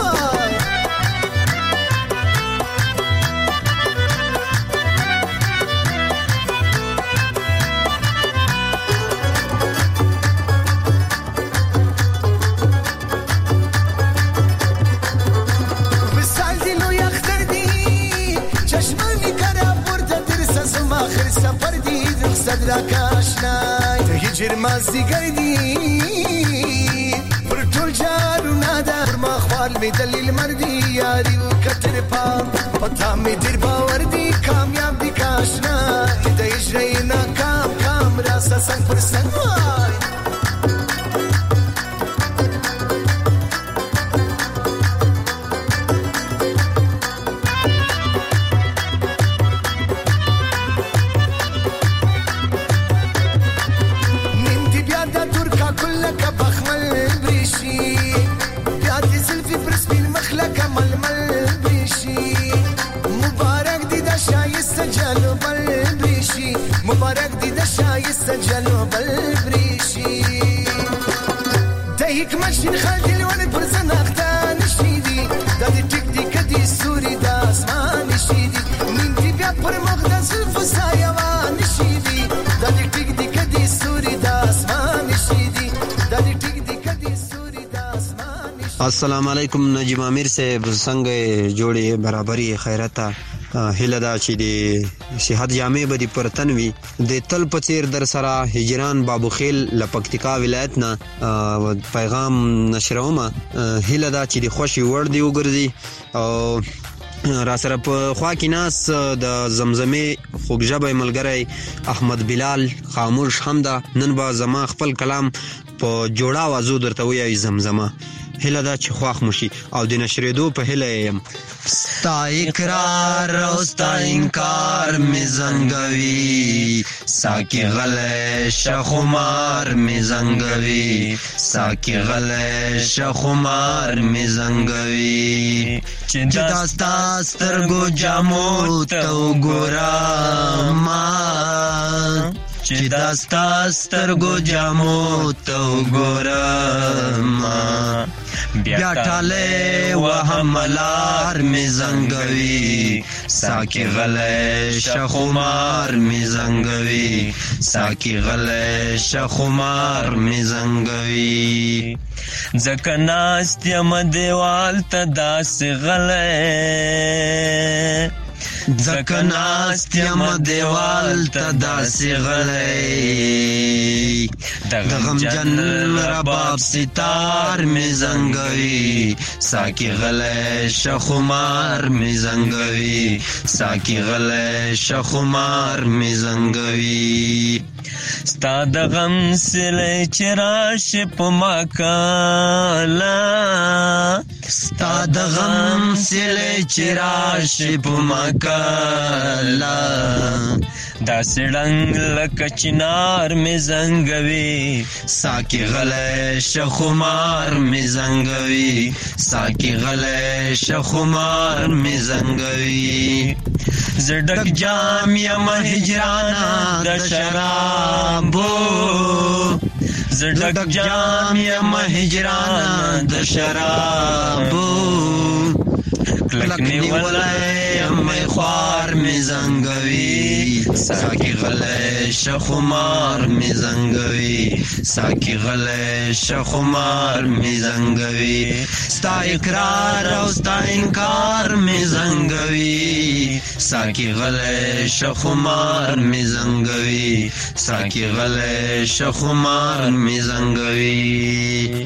Speaker 15: سفر دی رخصت را کاشنای ته هجر مازی گردی پر ټول جارو نادا پر ما خپل می دلیل مردی یاری و کتر پام پتا می در باور دی کامیاب دی کاشنا ته هجر ناکام کام راسا سنگ پر سنگ مبارک دی د شایسته جلو بل بریشي د حکمت شین خال دلونه پر زناخته نشیدي د دې ټیک دی کدي سوري د اسمان نشیدي نیم دی بیا پر مقدس فسایوان نشیدي د دې ټیک دی کدي سوري د اسمان نشیدي د دې ټیک دی کدي سوري د اسمان نشیدي.
Speaker 16: السلام علیکم نجیب امیر صاحب څنګه جوړي برابرۍ خیرته هله دا چې د صحت جامع بدی پرتن وی د تل پچیر در سره هجران بابو خیل لپکتیکا ولایت نه پیغام نشرومه هله دا چې د خوشي ور دی وګرځي او را سره په خوا کې ناس د زمزمه خوږژبه ملګری احمد بلال خاموش همدا نن با زما خپل کلام په جوړا وازو درته وی زمزمه هله دا چې خواخ مشي او د نشریدو په هله يم ستا اقرار او ستا انکار می زنګوي ساکي غلې شخمار می زنګوي ساکي غلې شخمار می زنګوي چې داستا سترګو جامو ته وګورم ما چې داستا سترګو جامو ته وګورم بیا ټاله وهملار می زنګوي ساکي غلې شخمار می زنګوي ساکي غلې شخمار می زنګوي ځکه ناست یم دیوال ته داسې غلې ځکه ناست یم دیوال ته داسې غلی د غمجن رباب ستار می زنګوي ساکي غلی شخمار می زنګوي ساکي غلی شخمار می زنګوي ستا د غم سلی چې راشي په ما کاله ستا د غم سلی چې راشي په ما کاله داسې ډنګ لکه چنار می زنګوي ساکي غلی شخمار می زنګوي ساکي غلی شخمار می زنګوي زړک جام یم هجرانا د شرابو زړک جام یم هجرانا د شرابو
Speaker 17: کلکنی ولای مې خوار مې زنګوي ساکی غلې شخمار مې زنګوي ساکی غلې شخمار مې زنګوي ستا اقرار او ستا انکار مې زنګوي ساکی غلې شخمار مې زنګوي ساکی غلې شخمار مې زنګوي.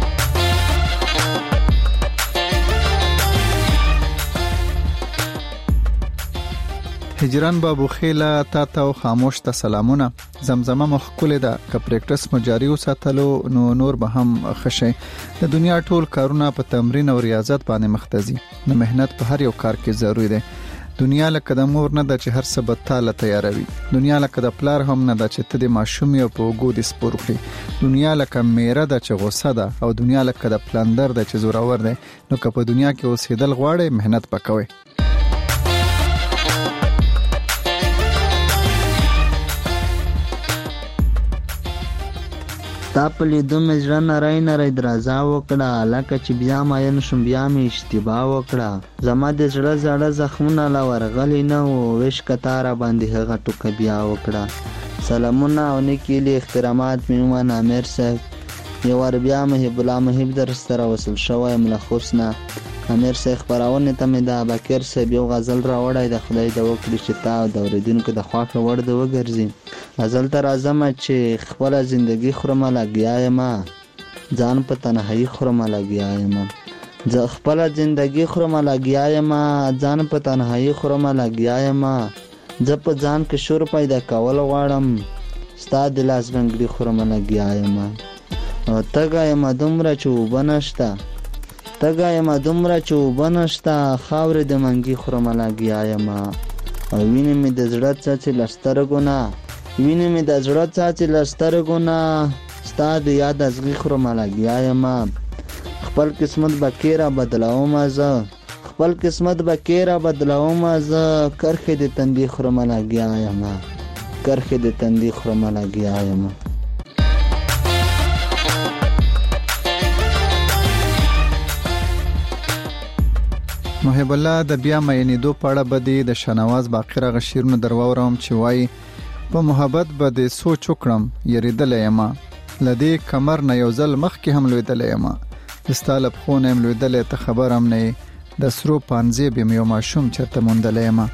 Speaker 5: هجران بابو خیله تا ته خاموش ته سلامونه. زمزمه مخکوله ده که پریکټس مو جاری وساتلو نو نور به هم خشه. د دنیا ټول کارونه په تمرین او ریاضت باندې مختزي. نو مهنت په هر یو کار کې ضروری ده. دنیا لکه د مور نه ده چې هر څه به تاله تیاروي. دنیا لکه د پلار هم نه ده چې ته د ماشوم یو په وګو د سپورخي. دنیا لکه میره ده چې غوسه ده او دنیا لکه د پلندر ده چې زورور ده. نو که په دنیا کې اوسېدل غواړې مهنت وکوي.
Speaker 18: تا په لیدو مې زړه نری نری درزا وکړه لکه چې بیا ماین شم بیا مې اشتباه وکړه زما د زړه زړه زخمونه لا ورغلی نه و وش کتاره باندې هغه ټوکه بیا وکړه. سلامونه او نیکې لی احترامات مې ومنه امیر صاحب یو ور بیا محب الله محب در سره وصل شوی یم له خوست نه. امیر صاحب خپرونې ته مې د بکر صاحب یو غزل راوړی د خدای د وکړي چې تا د اورېدونکو د خوښه وړ د وګرځي. غزل ته راځم چې خپله زندګي خورمه لګیا یم ځان په تنهایي خورمه لګیا یم زه خپله زندګي خورمه لګیا یم ځان په تنهایي خورمه لګیا یم زه په ځان کې شور پیدا کول غواړم ستا د لاس بنګړي خورمه لګیا یم او تږی یم دومره چې اوبه نشته تږی یم دومره چې اوبه نشته خاورې د منګي خورمه لګیا یم او وینې مې د زړه څاڅې له سترګو نه وینې مې د زړه څاڅې له سترګو نه ستا د یاد ازغي خورمه لګیا یم خپل قسمت به کې را بدلومه زه خپل قسمت به کې را بدلومه زه کرښې د تندي خورمه لګیا یم کرښې د تندي خورمه لګیا یم.
Speaker 5: محب الله د بیا مینې دو پاړه بدی د شنواز باقر غشیرونو درواورم چې وای په محبت بده سوچ وکړم یریدل یم لدی کمر نه یو ځل مخ کې هم لویدل یم استالب خون هم لویدل ته خبرم نه د سرو پانځې بیم یو ماشوم چرته موندل یم.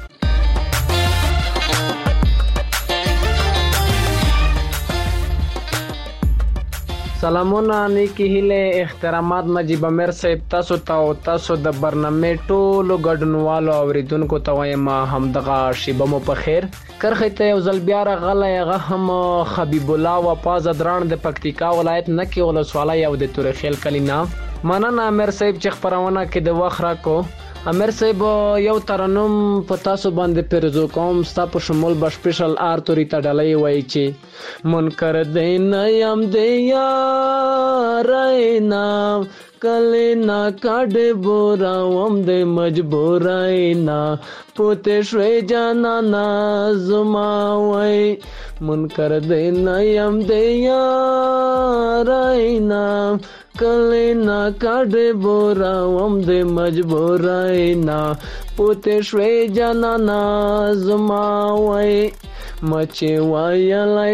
Speaker 19: سلامونه نیکی هیله احترامات نجیب امیر صاحب تاسو ته او تاسو د برنامه ټولو ګډونوالو اوریدونکو ته وایم همدغه شیبه مو په خیر. کرخې ته یو ځل بیا راغلی هغه هم حبیب الله وفا زدران د پکتیکا ولایت نکې ولسوالۍ او د تورخیل کلی نه. مننه امیر صاحب چې خپرونه کې د وخت راکو. امیر صاحب یو ترنم په تاسو باندې پیرزو کوم ستا په شمول به سپیشل آر توري ته ډالۍ وایي چې منکر دی نه یم دی یاری نه کلی نه کډې بوراوم دی مجبوری نه پوتې شوی جانانا زما وای منکر دی نه یم دی یاری نه کلی نا کډې بوراوم د مجبورای نا پوتې شوی جانانا زما وای مچې وایلای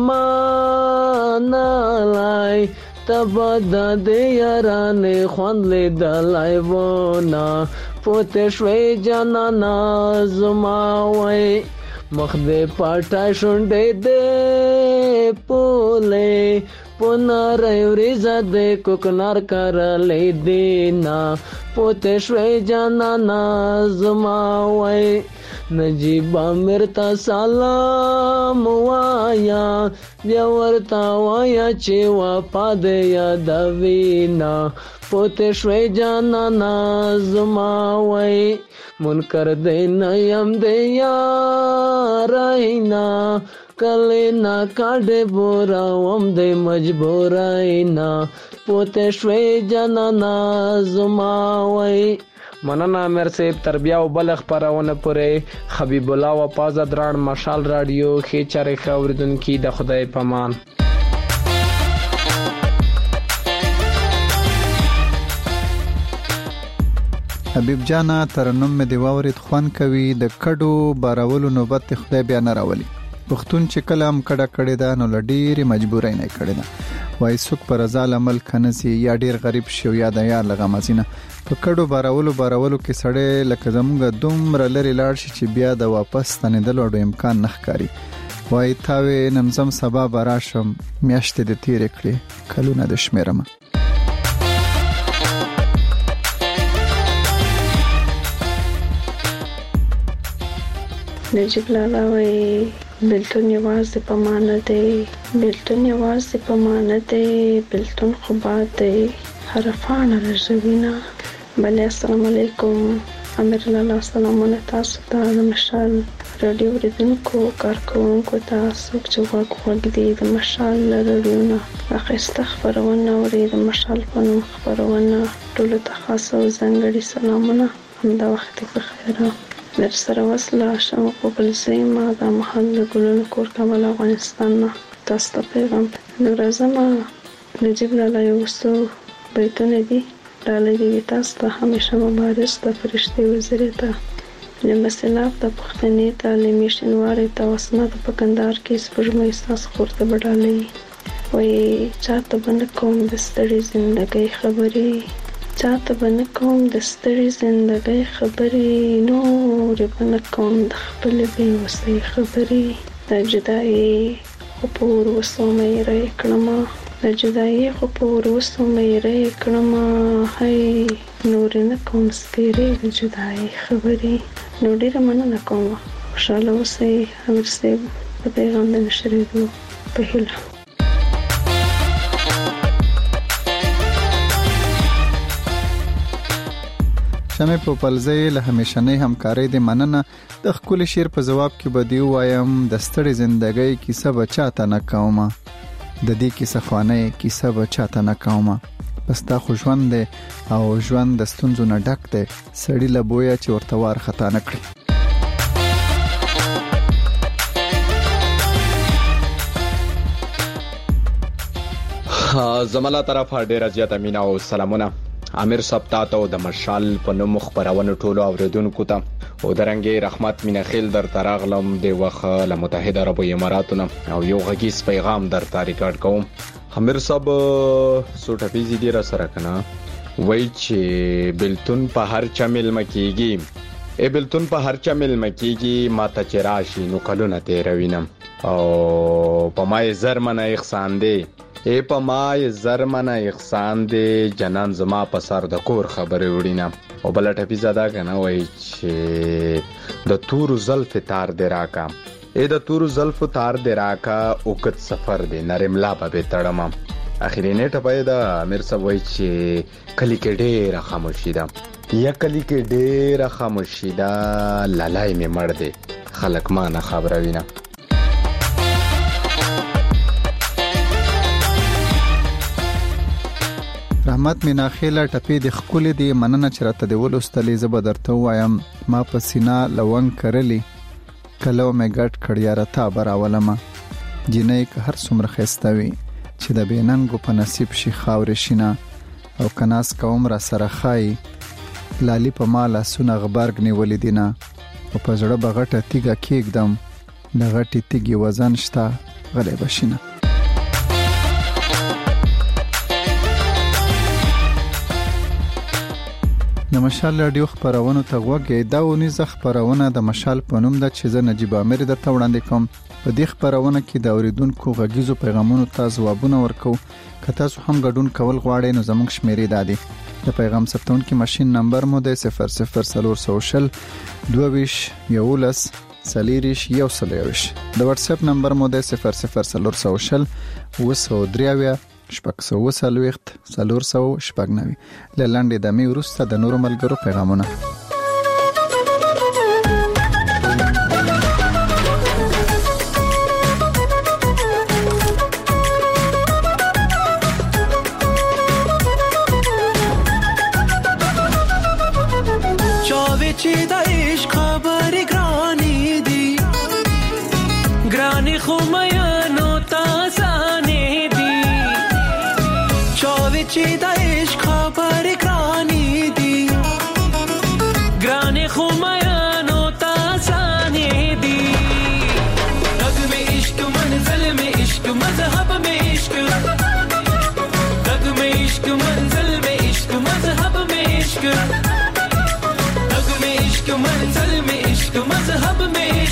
Speaker 19: تمانالای تبا د یارانې خوند لیدلای ونا پوتې شوی جانانا زما وای مخ دې پټای شونډې دې پولې پونار یوریزا دې کوکنار کرلې دینا پوتې شوی جانانا زما وای نجیب امیر تا سلام وایا بیا ورتا وایا چې وفا دې یادوینا پوتې شوی جانانا زما وای منکر دې نه یم دې یارینا کلی نا کډې بوراوم دې مجبورینا پوتې شوی جانانا زما وای. مننه امیر صاحب تر بیا وبل خبرونه پورې حبیب الله وفا زدران مشال رادیو ښې چارې ښه اورېدونکي د خدای پامان.
Speaker 5: حبیب جانا ترنم مې دی واورید خوان کوي د کډو بارولو نوبت خدای بیا نه راولي پښتون چې کلام کډه کړي دا نو لډيري مجبورای نه کړي دا وای څوک پر ځال عمل کنسي یا ډیر غریب شو یا د یار لغه مزینه په کډو بارولو بارولو کې سړی لکه زمونږ دومره لري لاړ شي چې بیا د واپس تنیدلو اډو امکان نه ښکاري وای تاوي نمزم سبا براشم میاشتې د تیر کړي کلونه د شمیرم
Speaker 20: نجیب لالا وای بلتون یواز په معنا دی بلتون یواز په معنا دی بلتون خو باد دی حرفان رجوینا بله السلام علیکم امیر لالا سلامونه تاسو ته د مشال رادیو ریدونکو کارکونکو تاسو چې وګ وګ دی د مشال رادیونا اخیسته خبرونه اوري د مشال په نوم خبرونه ټول ته خاصه او ځانګړي سلامونه همدا وخت په خیر در سره وصله شم په بل سیمه د محل ګلونو کور کابل افغانستان تاسو ته پیغام نورزم نجیب لالا یو څو بیتونه دي لاله دی تاسو ته همیشه مبارز د فرشتي وزیره ته لمسلاف د پښتنې تعلیمي شنواري توسنه د پکندار کې سپږمې تاسو خورته بډالې وای چاته باندې کوم د ستړي ژوندۍ خبرې چاته باندې کوم د ستړي ژوندۍ خبرې نور باندې کوم د خپل به وسې خبرې د جدایي خپور وسومې رې کړم د جدایي خپور وسومې رې کړم هي نور نه کوم سپېرې د جدایي خبرې نو ډیر مننه کوم خوشاله اوسئ امیر صاحب د پیغام د نشریدو په هیله
Speaker 5: شمه په پلځې له همیشنۍ همکارۍ د مننه د خپل شیر په جواب کې بدیو وایم د ستړي ژوندۍ کیسه بچاته نه کومه د دې کیسه خوانه کیسه بچاته نه کومه پستا خو ژوند دی او ژوند د ستونزو نه ډک دی سړی له بویا چې ورته وار خطا نه کړی
Speaker 21: زماله طرف ډیره زیاته مینا او سلامونه امیر صاحب تاسو د مشال په نوم خبرونه ټولو اوریدونکو ته او درنګي رحمت مینا خیل در تراغلم د وخه له متحده عربو اماراتونو او یو غږیز پیغام در ریکارډ کوم امیر صاحب سوټفیزي دی را سره کنه وای چې بلتون په هر چا مل مکیږي ای بلتون په هر چا مل مکیږي ماته چراشي نو کلونه تیروینم او په مای زرمنه احسان دی ای په مای زرمنه احسان دی جنان زما په سر د کور خبرې وړینا او بل ټپی زدا کنه وای چې د تور زلف تار دراکا ای د تور زلف تار دراکا او کت سفر دی نرملا به تړم اخیری نیټه پیدا امیر صاحب وای چې کلی کې ډېر خاموشي ده یا کلی کې ډېر خاموشي ده لالای می مړ دی خلک ما نه خبره وینا
Speaker 5: رحمت مینا خیله ټپی د خپل دی مننه چرته دی ولستلې زب درته وایم ما په سینا لونګ کرلی کلو مې ګټ کړیا رتا براولم جنې که هر څومره خستوي چې د بیننګو په نصیب شي خاور شینا او کناس کوم را سره خای لالی په مالا سونه غبرګ نیولې دینا او په زړه بغټه تیګه کېګدم د غټي تیګي وزن شتا غلې بشینه د مشال رادیو خبرونه ته وګورئ دا ونی ز خبرونه د مشال په نوم د چې ز نجیب امیر د توړاندې کوم په دې خبرونه کې د اوریدونکو غږیزو پیغامونو ته ځوابونه ورکو که تاسو هم ګډون کول غواړئ نو زموږ شمیرې دادي د پیغام ثبتون کې ماشين نمبر مو د صفر صفر صفر سوشل دوه یولس سلیریش یو سلیریش د واتس اپ نمبر مو د صفر صفر صفر سوشل وسو دریاویا شپږ سو سلويخت سلور سو شپږ نوي لاندې د می ورسته د نورو ملګرو پیغامونه
Speaker 22: چاوي چې د عشق خبرې ګرانې دي ګرانې خو مې نو تاسو چې د عشق خبرې ګرانې دي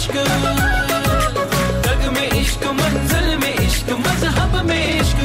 Speaker 22: इश्क रग में इश्क मंजिल में इश्क मजहब में इश्क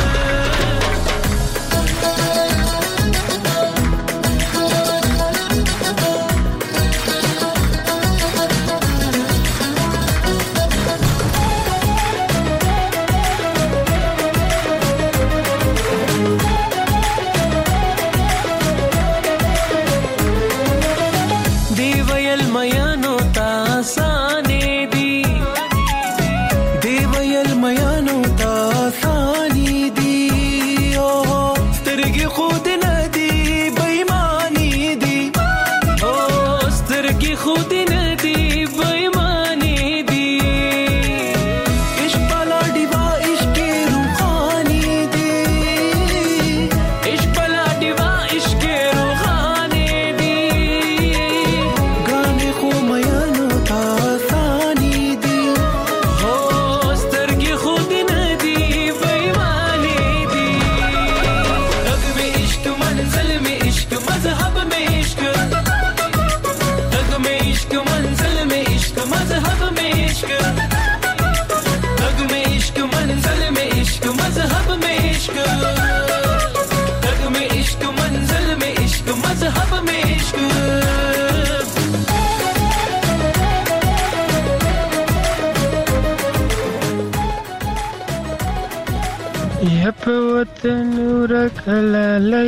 Speaker 2: یپ وطن ورکلا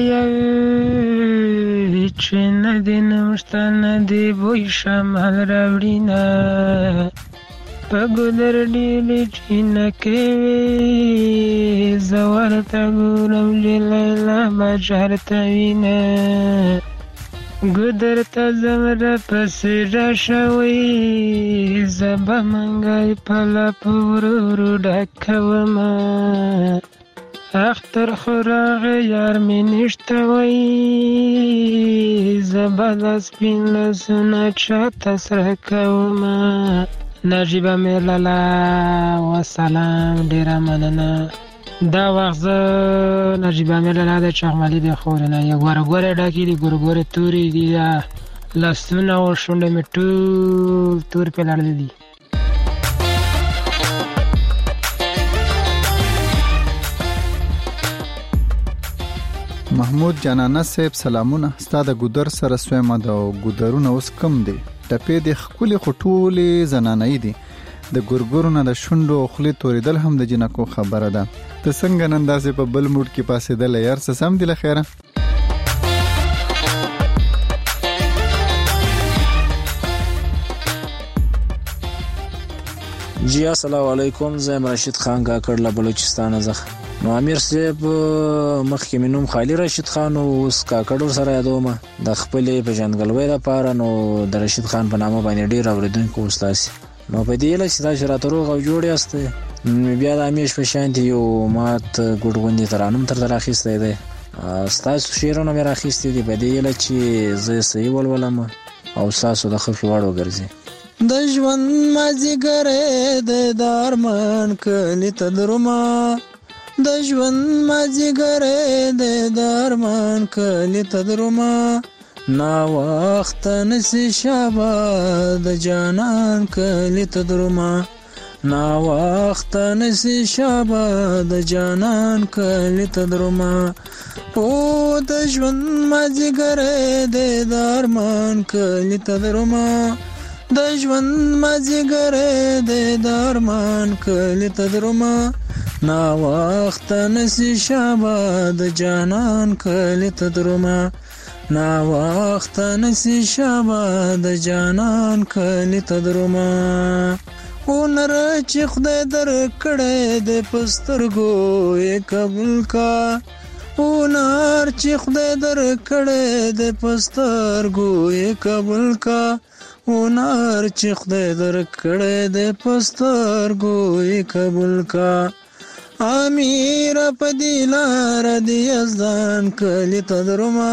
Speaker 2: لیاوی چې ندی نوشته ندی بوی شمال راوړینا په ګودر ډیلې چې نکوي زورته ګورم لیلا بچارته وینا ګودر ته زمره پسې راشوي زبه منګای پلا پورو ډکوما اختر خراغ یار می نشته وی زبد سپین لسونه چاته سره کومه نجیبه میرلالا و سلام ډیره مننه دا وخت زه نجیبه میرلالا د چغملي د خورنه یو ګوره ګوره ډاکې دي ګوره ګوره تورې دي لاسونه او شونډه مې ټول تور په لړلې دي
Speaker 5: محمود جانانه صاحب سلامونه ستاده ګودر سره سویمه د ګودرونه اوس کم دی ټپې د خپل خټولې زنانې دي د ګورګورونه د شونډو خولې توریدل هم د جنکو خبره ده ته څنګه نن داسې په بل موډ کې پاسېدل یار څه سم دی لخيره
Speaker 3: جی السلام علیکم زم رشید خان کاکړ له بلوچستان څخه نو امیر صاحب مخکې مینوم خالی رشید خان او اوس کاکړ سره یادوم د خپل پیژندګلوي لپاره نو د رشید خان په نامه باندې ډیر اوریدونکو استاد نو په دې لږ چې دا شراتو غو جوړ یاست بیا د امیش په شانتي یو مات ګډوندې ترانم تر راخېسته دی استاد شیرونه مې راخېسته دی په دې لږ چې زه صحیح ولولم او تاسو د خفي واړو ګرځي
Speaker 23: د ژوند مازیګره د دارمان کلی تدرما د ژوند مازیګره د دارمان کلی تدرما نا وخت نسی شابه د جانان کلی تدرما نا وخت نسی شابه د جانان کلی تدرما او د ژوند مازیګره د دارمان کلی تدرما د ژوند مازیګره د دارمان کلی تدرما نا وخت نسی شابه د جانان کلی تدرما نا وخت نسی شابه د جانان کلی تدرما او نر چې خدای در کړه د پسترګو یې قبول کا او نر چې خدای در کړه د پسترګو یې قبول کا او نار چې خدای در کړه د پسترګو یې قبول کا امیر په دلار دی یزدان کلی تدرما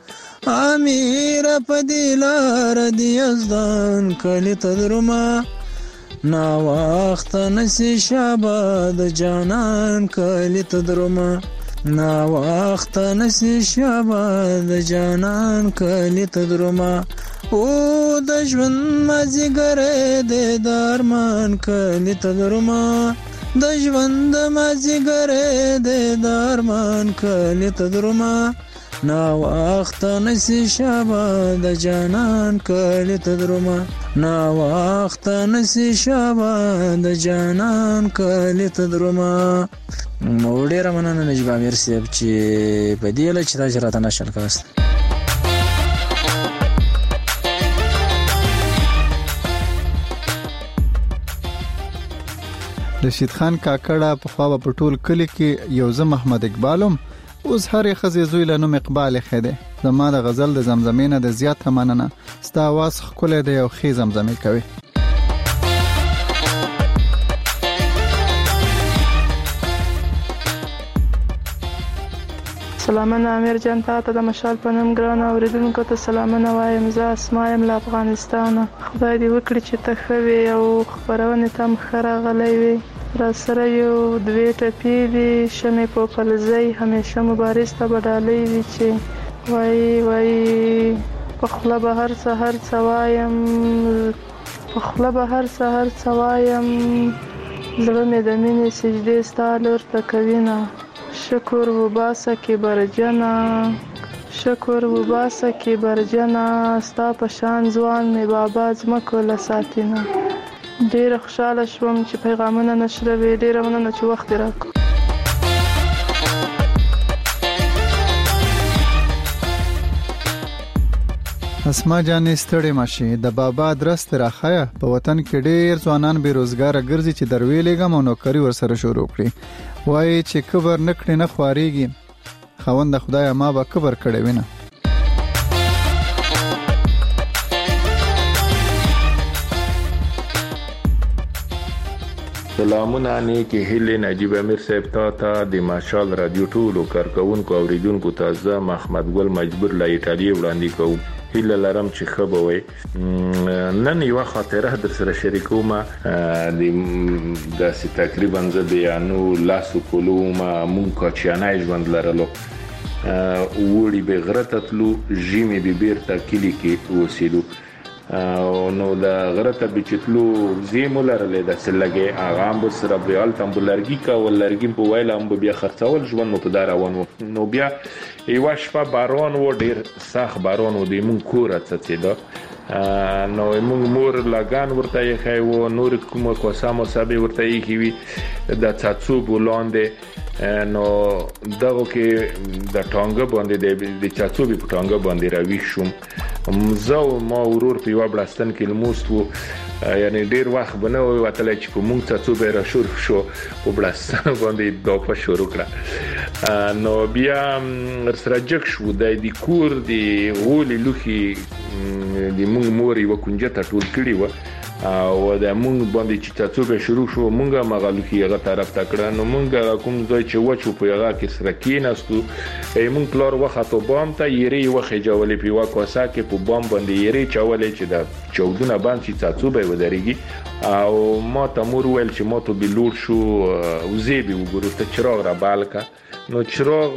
Speaker 23: امیر په دلار دی یزدان کلی تدرما نا وخت نسی شابه د جانان کلی تدرما نا وخت نسی شابه د جانان کلی تدرما او د ژوند مازیګر د درمان کلی ته دروما د ژوند مازیګر د درمان کلی ته دروما نا وخت نسی شابه د جانان کلی ته دروما نا وخت نسی شابه د جانان کلی ته دروما.
Speaker 3: نو ډیره مننه نجیب امیر صاحب چې په دې لچ راځه راته نشل کاست.
Speaker 5: رشید خان کاکړه په خوا په ټول کلی کې یو زه محمد اقبالم اوس هر خزې زوی له نوم اقبال خېده. زما د غزل د زمزمې نه د زیاته مننه ستا आवाज خپل دی او خې زمزمې کوي.
Speaker 14: سلامونه امیر جان ته د مشال په نوم ګران اوریدونکو ته سلامونه وایم. زه اسماء یم له افغانستان. خدای دې وکړي چې ته ښه وې او خپرونې ته هم ښه راغلی وې. را سره یو دوې ټپې دي شمې پوپلزۍ همیشه مبارز ته به ډالۍ وي چې وایي وایي په خوله به هر څه هر څه وایم په خوله به هر څه هر څه وایم زړه مې د مینې سجدې ستا لور ته کوینه. شکر وباسه کې برجنه شکر وباسه کې برجنه ستا په شان ځوان مې بابا ځمکو له ساتینه. ډېره خوشحاله شوم چې پیغامونه نشروي. ډېره مننه چې وخت یې راکړ.
Speaker 5: اسما جانې ستړې ماشي د بابا درست راخیا په وطن کې ډېر ځوانان بیروزګار ګرځي چې درویلېګم او نوکری ورسره شروع کړي. وایي چې کبر نکړي نه خواريږي خوند خدای ما به کبر کړي وینه.
Speaker 1: سلامونه نیکی هیله نجیب امیر صاحب تا ته د ماشال رادیو ټولو کارکونکو اوریدونکو ته زه محمد ګل مجبور له ایټالیا وړاندې کوم. هیله لرم چې ښه به وي. نن یو خاطره در سره شریکوم د داسې تقریبا زه د یانو لاسو کولوم مونږ کاچیانای ژوند لرلو وړي به غره ته تلو ژمې به بیرته کلي کې اوسېدو نو د غره ته به چې تلو زیمو لرلې داسې لګې هغه هم به سره به هلته هم به لرګي کول لرګي په ویله هم به بیا خرڅول ژوند مو په دا روان و. نو بیا یوه شپه باران و ډېر سخت باران و د مونږ کوره څڅېده نو مونږ مور لاګان ورته ایښی و نور کومه کوسه موسه ورته ایښي وي د څاڅوبو لاندې نو دغه کې د ټانګه باندې د چاڅوبې په ټانګه باندې راویښ شوم. زه او ما ورور په یوه بړستن کې لموست وو یعنی ډېر وخت به نه وتلی چې په مونږ څاڅوبی را شروع شو په بړستن باندې داپه شروع کړه. نو بیا ورسره جګ شو د د کور د غولې لوښي د مونږ مور یوه کونجه ته ټول کړي وه او د مونږ باندې چې څاڅوبی شروع شو مونږ هم هغه لوښي هغه طرف ته کړه. نو مونږ کوم ځای چې وچ و په هغه کې سره کېناستو مونږ پلار وختو بام ته یېرې یې وخېجولې په یوه کوسه کې په بام باندې یېرې چولې چې د چودونه باندې چې څاڅوبی ودرېږي او ما ته مور ویل چې ما ته به لوړ شو وزې به وګورو ته چراغ را بال کړه. نو چراغ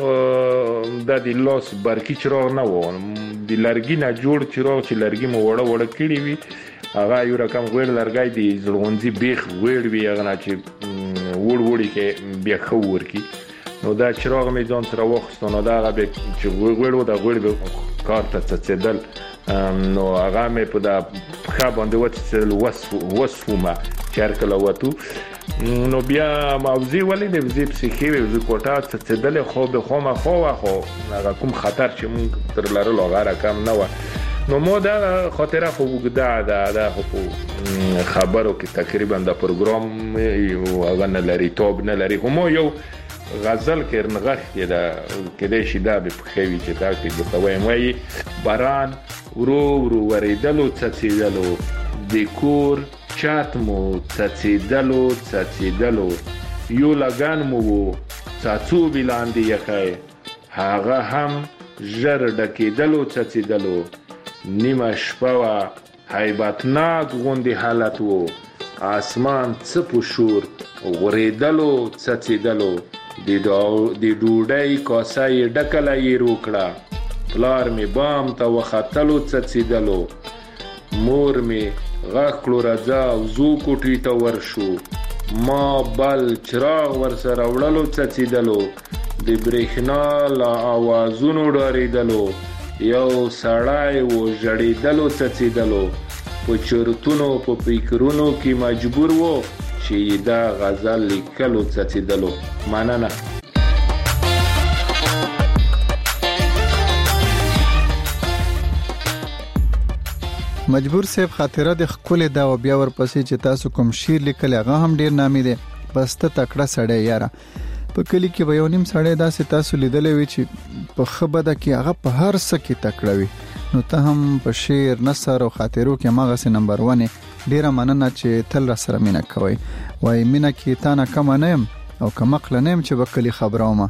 Speaker 1: د د لاس برقي چراغ نه و د لرګي نه جوړ چراغ چې لرګي مو وړه وړه کړي وي هغه یو رقم غوړ لرګی د زړغونځي بیخ غوړ وي هغه نه چې وړ وړي کې بیا ښه ورکي. نو دا چراغ مې ځان سره واخیستو نو دا هغه چې غوړ و د غوړ به کار ته څڅېدل نو هغه مې په دا پښه باندې وڅڅېدل وسومه چې هر کله وتو نو بیا موضوع ولیدې وزې پسې ښې وې وزې کوټه څڅېدلې خو به خامخا وه خو هغه کوم خطر چې مونږ تر لرلو هغه رقم نه وه. نو ما دا خاطره خو اوږده ده دا خو په خبرو کې تقریبا د پروګرام هغه نه لري تاب نه لري. خو ما یو غزل کې نغښتې ده کیدای شي دا به پښې وي چې دا کې درته وایم وایي باران ورو ورو ورېدلو څڅېدلو د کور چت مو څڅېدلو څڅېدلو یو لګن مو و څاڅوبې لاندې یخی هغه هم ژر ډکېدلو څڅېدلو نیمه شپه وه هیبتناک غوندې حالت و اسمان څه په شور غورېدلو څڅېدلو د ډوډۍ کاسه یې ډکله یې روکړه پلار مې بام ته وختلو څڅېدلو مور می غاښ کړو راځه او زو کوټې ته ورشو. ما بل چراغ ورسره وړلو څڅېدلو، د برېښنا له اوازونو ډارېدلو، یو سړی و ژړېدلو څڅېدلو، په چرتونو په فکرونو کې مجبور و چې دا غزل لیکلو څڅېدلو. مننه.
Speaker 5: مجبور صاحب خاطره د خپل دا او بیا ورپسې چې تاسو کوم شعر لیکل هغه هم ډیر نامي دی. بس ته تکړه سړی یاره. په کلی کې به یو نیم سړی داسې تاسو لیدلې وي چې په خبره کې هغه په هر څه کې تکړه وي. نو ته هم په شعر، نثر او خاطرو کې ماغه سي نمبر ون. ډیره مننه چې تل را سره مینه کوي. وای مینه کې تا نه کم نه يم او کم عقل نه يم چې وکلی خبرومه.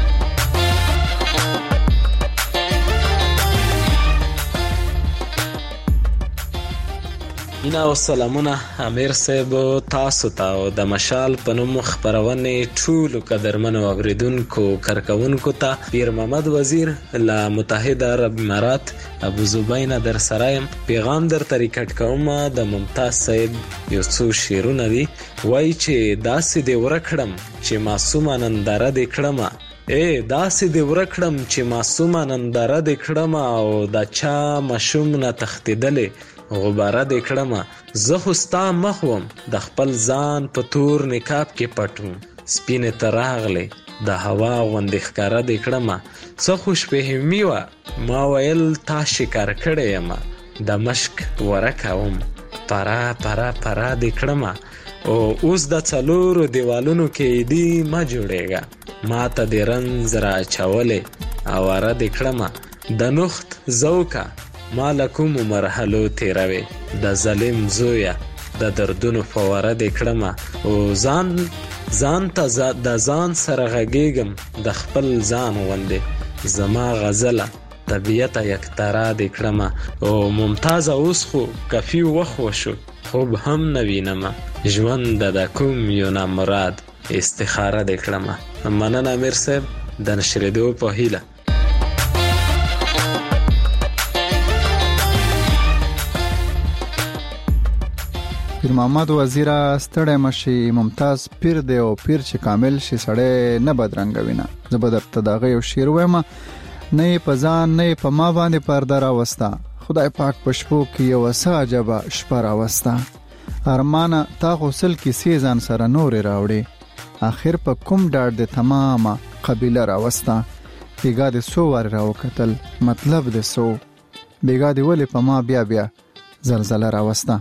Speaker 4: اینا او سلامونه امیر صاحب تاسو ته او د مشال په نوم خبرونه ټول قدرمنو اوریدونکو کارکونکو ته پیر محمد وزیر له متحده عرب امارات ابو زبین در سرایم پیغام در طریقټ کوم. د ممتاز صاحب یو څو شعرونه دي. وای چې داسې دی ورکړم چې معصومه ننداره دې کړم، اے داسې دی ورکړم چې معصومه ننداره دې کړم، او دا چا مشوم نه تختیدلې غباره دې کړم. زه خو ستا مخ وم د خپل ځان په تور نقاب کې پټ وم، سپینې ته راغلې د هوا غوندې ښکاره دې کړم. څه خوشفهمي وه ما ویل تا شکار کړی یم، د مشک ورکه وم پره پره پره دې کړم. او اوس د څلورو دیوالونو کې دی ما جوړېږه، ما ته دې رنځ را اچولې اواره دې کړم. د نخت زوکه ما لکوم مرحلو تیروي، د ظالم زویا د دردونو فواره دې کړم. او ځان ځان ته د ځان سره غږېږم د خپل ځان غوندې، زما غزله طبیعت یک تاره دې کړم. او ممتاز اوس خو کافي وخت وشو خوب هم نوینم، ژوند د کوم یو نامراد استخاره دې کړم. مننه امیر صاحب د نشریدو په هیله.
Speaker 5: پیر محمد وزیر ستړی مشي، ممتاز پیر دی او پیر چې کامل شي سړی نه بدرنګوي نه. زه به درته دغه یو شعر وایم، نه په ځان نه په ما باندې پرده راوسته، خدای پاک په شپو کې یو څه عجبه شپه راوسته. ارمانه تا غسل کې سی ځان سره نور راوړي، اخر په کوم ډاډ د تمامه قبیله راوسته. بیګا د سو ور راو کتل مطلب د سو، بیګا دی ولې په ما بیا بیا زلزلہ راوسته.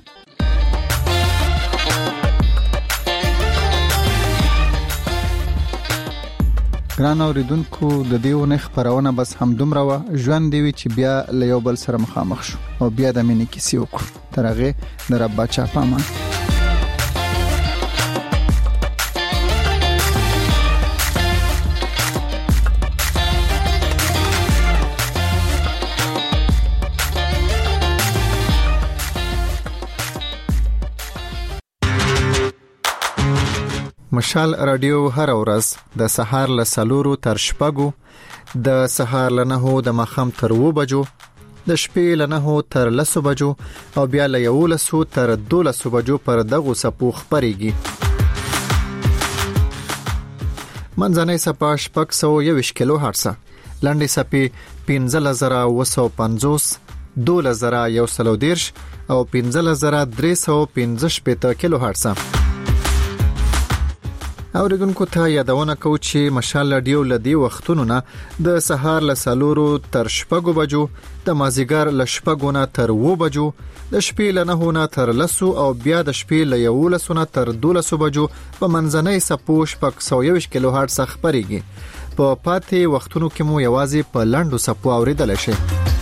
Speaker 5: ګران اوریدونکو د دیو نه خبرونه بس هم دومره و. ژوند دی وی چې بیا له یو بل سره مخامخ شو او بیا د مینې کیسې وکړو. تر هغه د رب بچا پامان. مشال رادیو هر ورځ د سهار له سلورو تر شپږو، د سهار له نهو د ماښام تر اوو بجو، د شپې له نهو تر لسو بجو او بیا له یولسو تر دولسو بجو پر دغو څپو خپرېږي. منځنۍ څپه شپږ سوه یوویشت کیلو هرټزه، لنډې څپې پنځلس زره اوه سوه پنځوس، دولس زره یو سل او دېرش او پنځلس زره درې سوه پنځه شپېته کیلو هرټزه. اوریدونکو ته یادونه کوم چې مشال رادیو لدی وختونو نه د سهار له سلورو تر شپږو بجو، د مازیګر له شپږو نه تر اوو بجو، د شپې له نهو نه تر لسو او بیا د شپې له یولسو نه تر دولسو بجو په منځنۍ څپو شپږ سوه یوویشت کیلو هرټز خپرېږي. په پاتې وختونو کې مو یوازې په لنډو څپو اوریدل شي.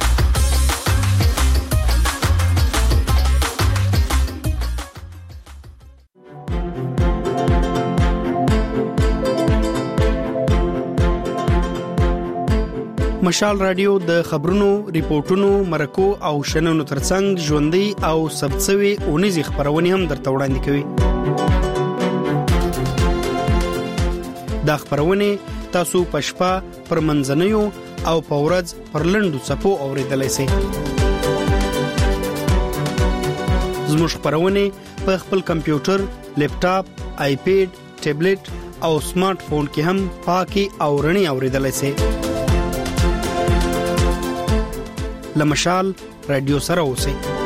Speaker 6: مشال رادیو د خبرونو، ریپورتونو، مرکو او شننو ترڅنګ ژوندۍ او ثبتسوي اونیزې خبرونه هم درته وړاندې کوي. دا خبرونه تاسو په شپه پر منځنیو او په ورځ پر لنډو څپو اوریدلای شئ. زموږ خبرونه په خپل کمپیوټر، لیپټاپ، آیپیډ، ټابلیټ او سمارټ فون کې هم پاکي او رڼي اوریدلای شئ. لمشال رادیو سره اوسئ.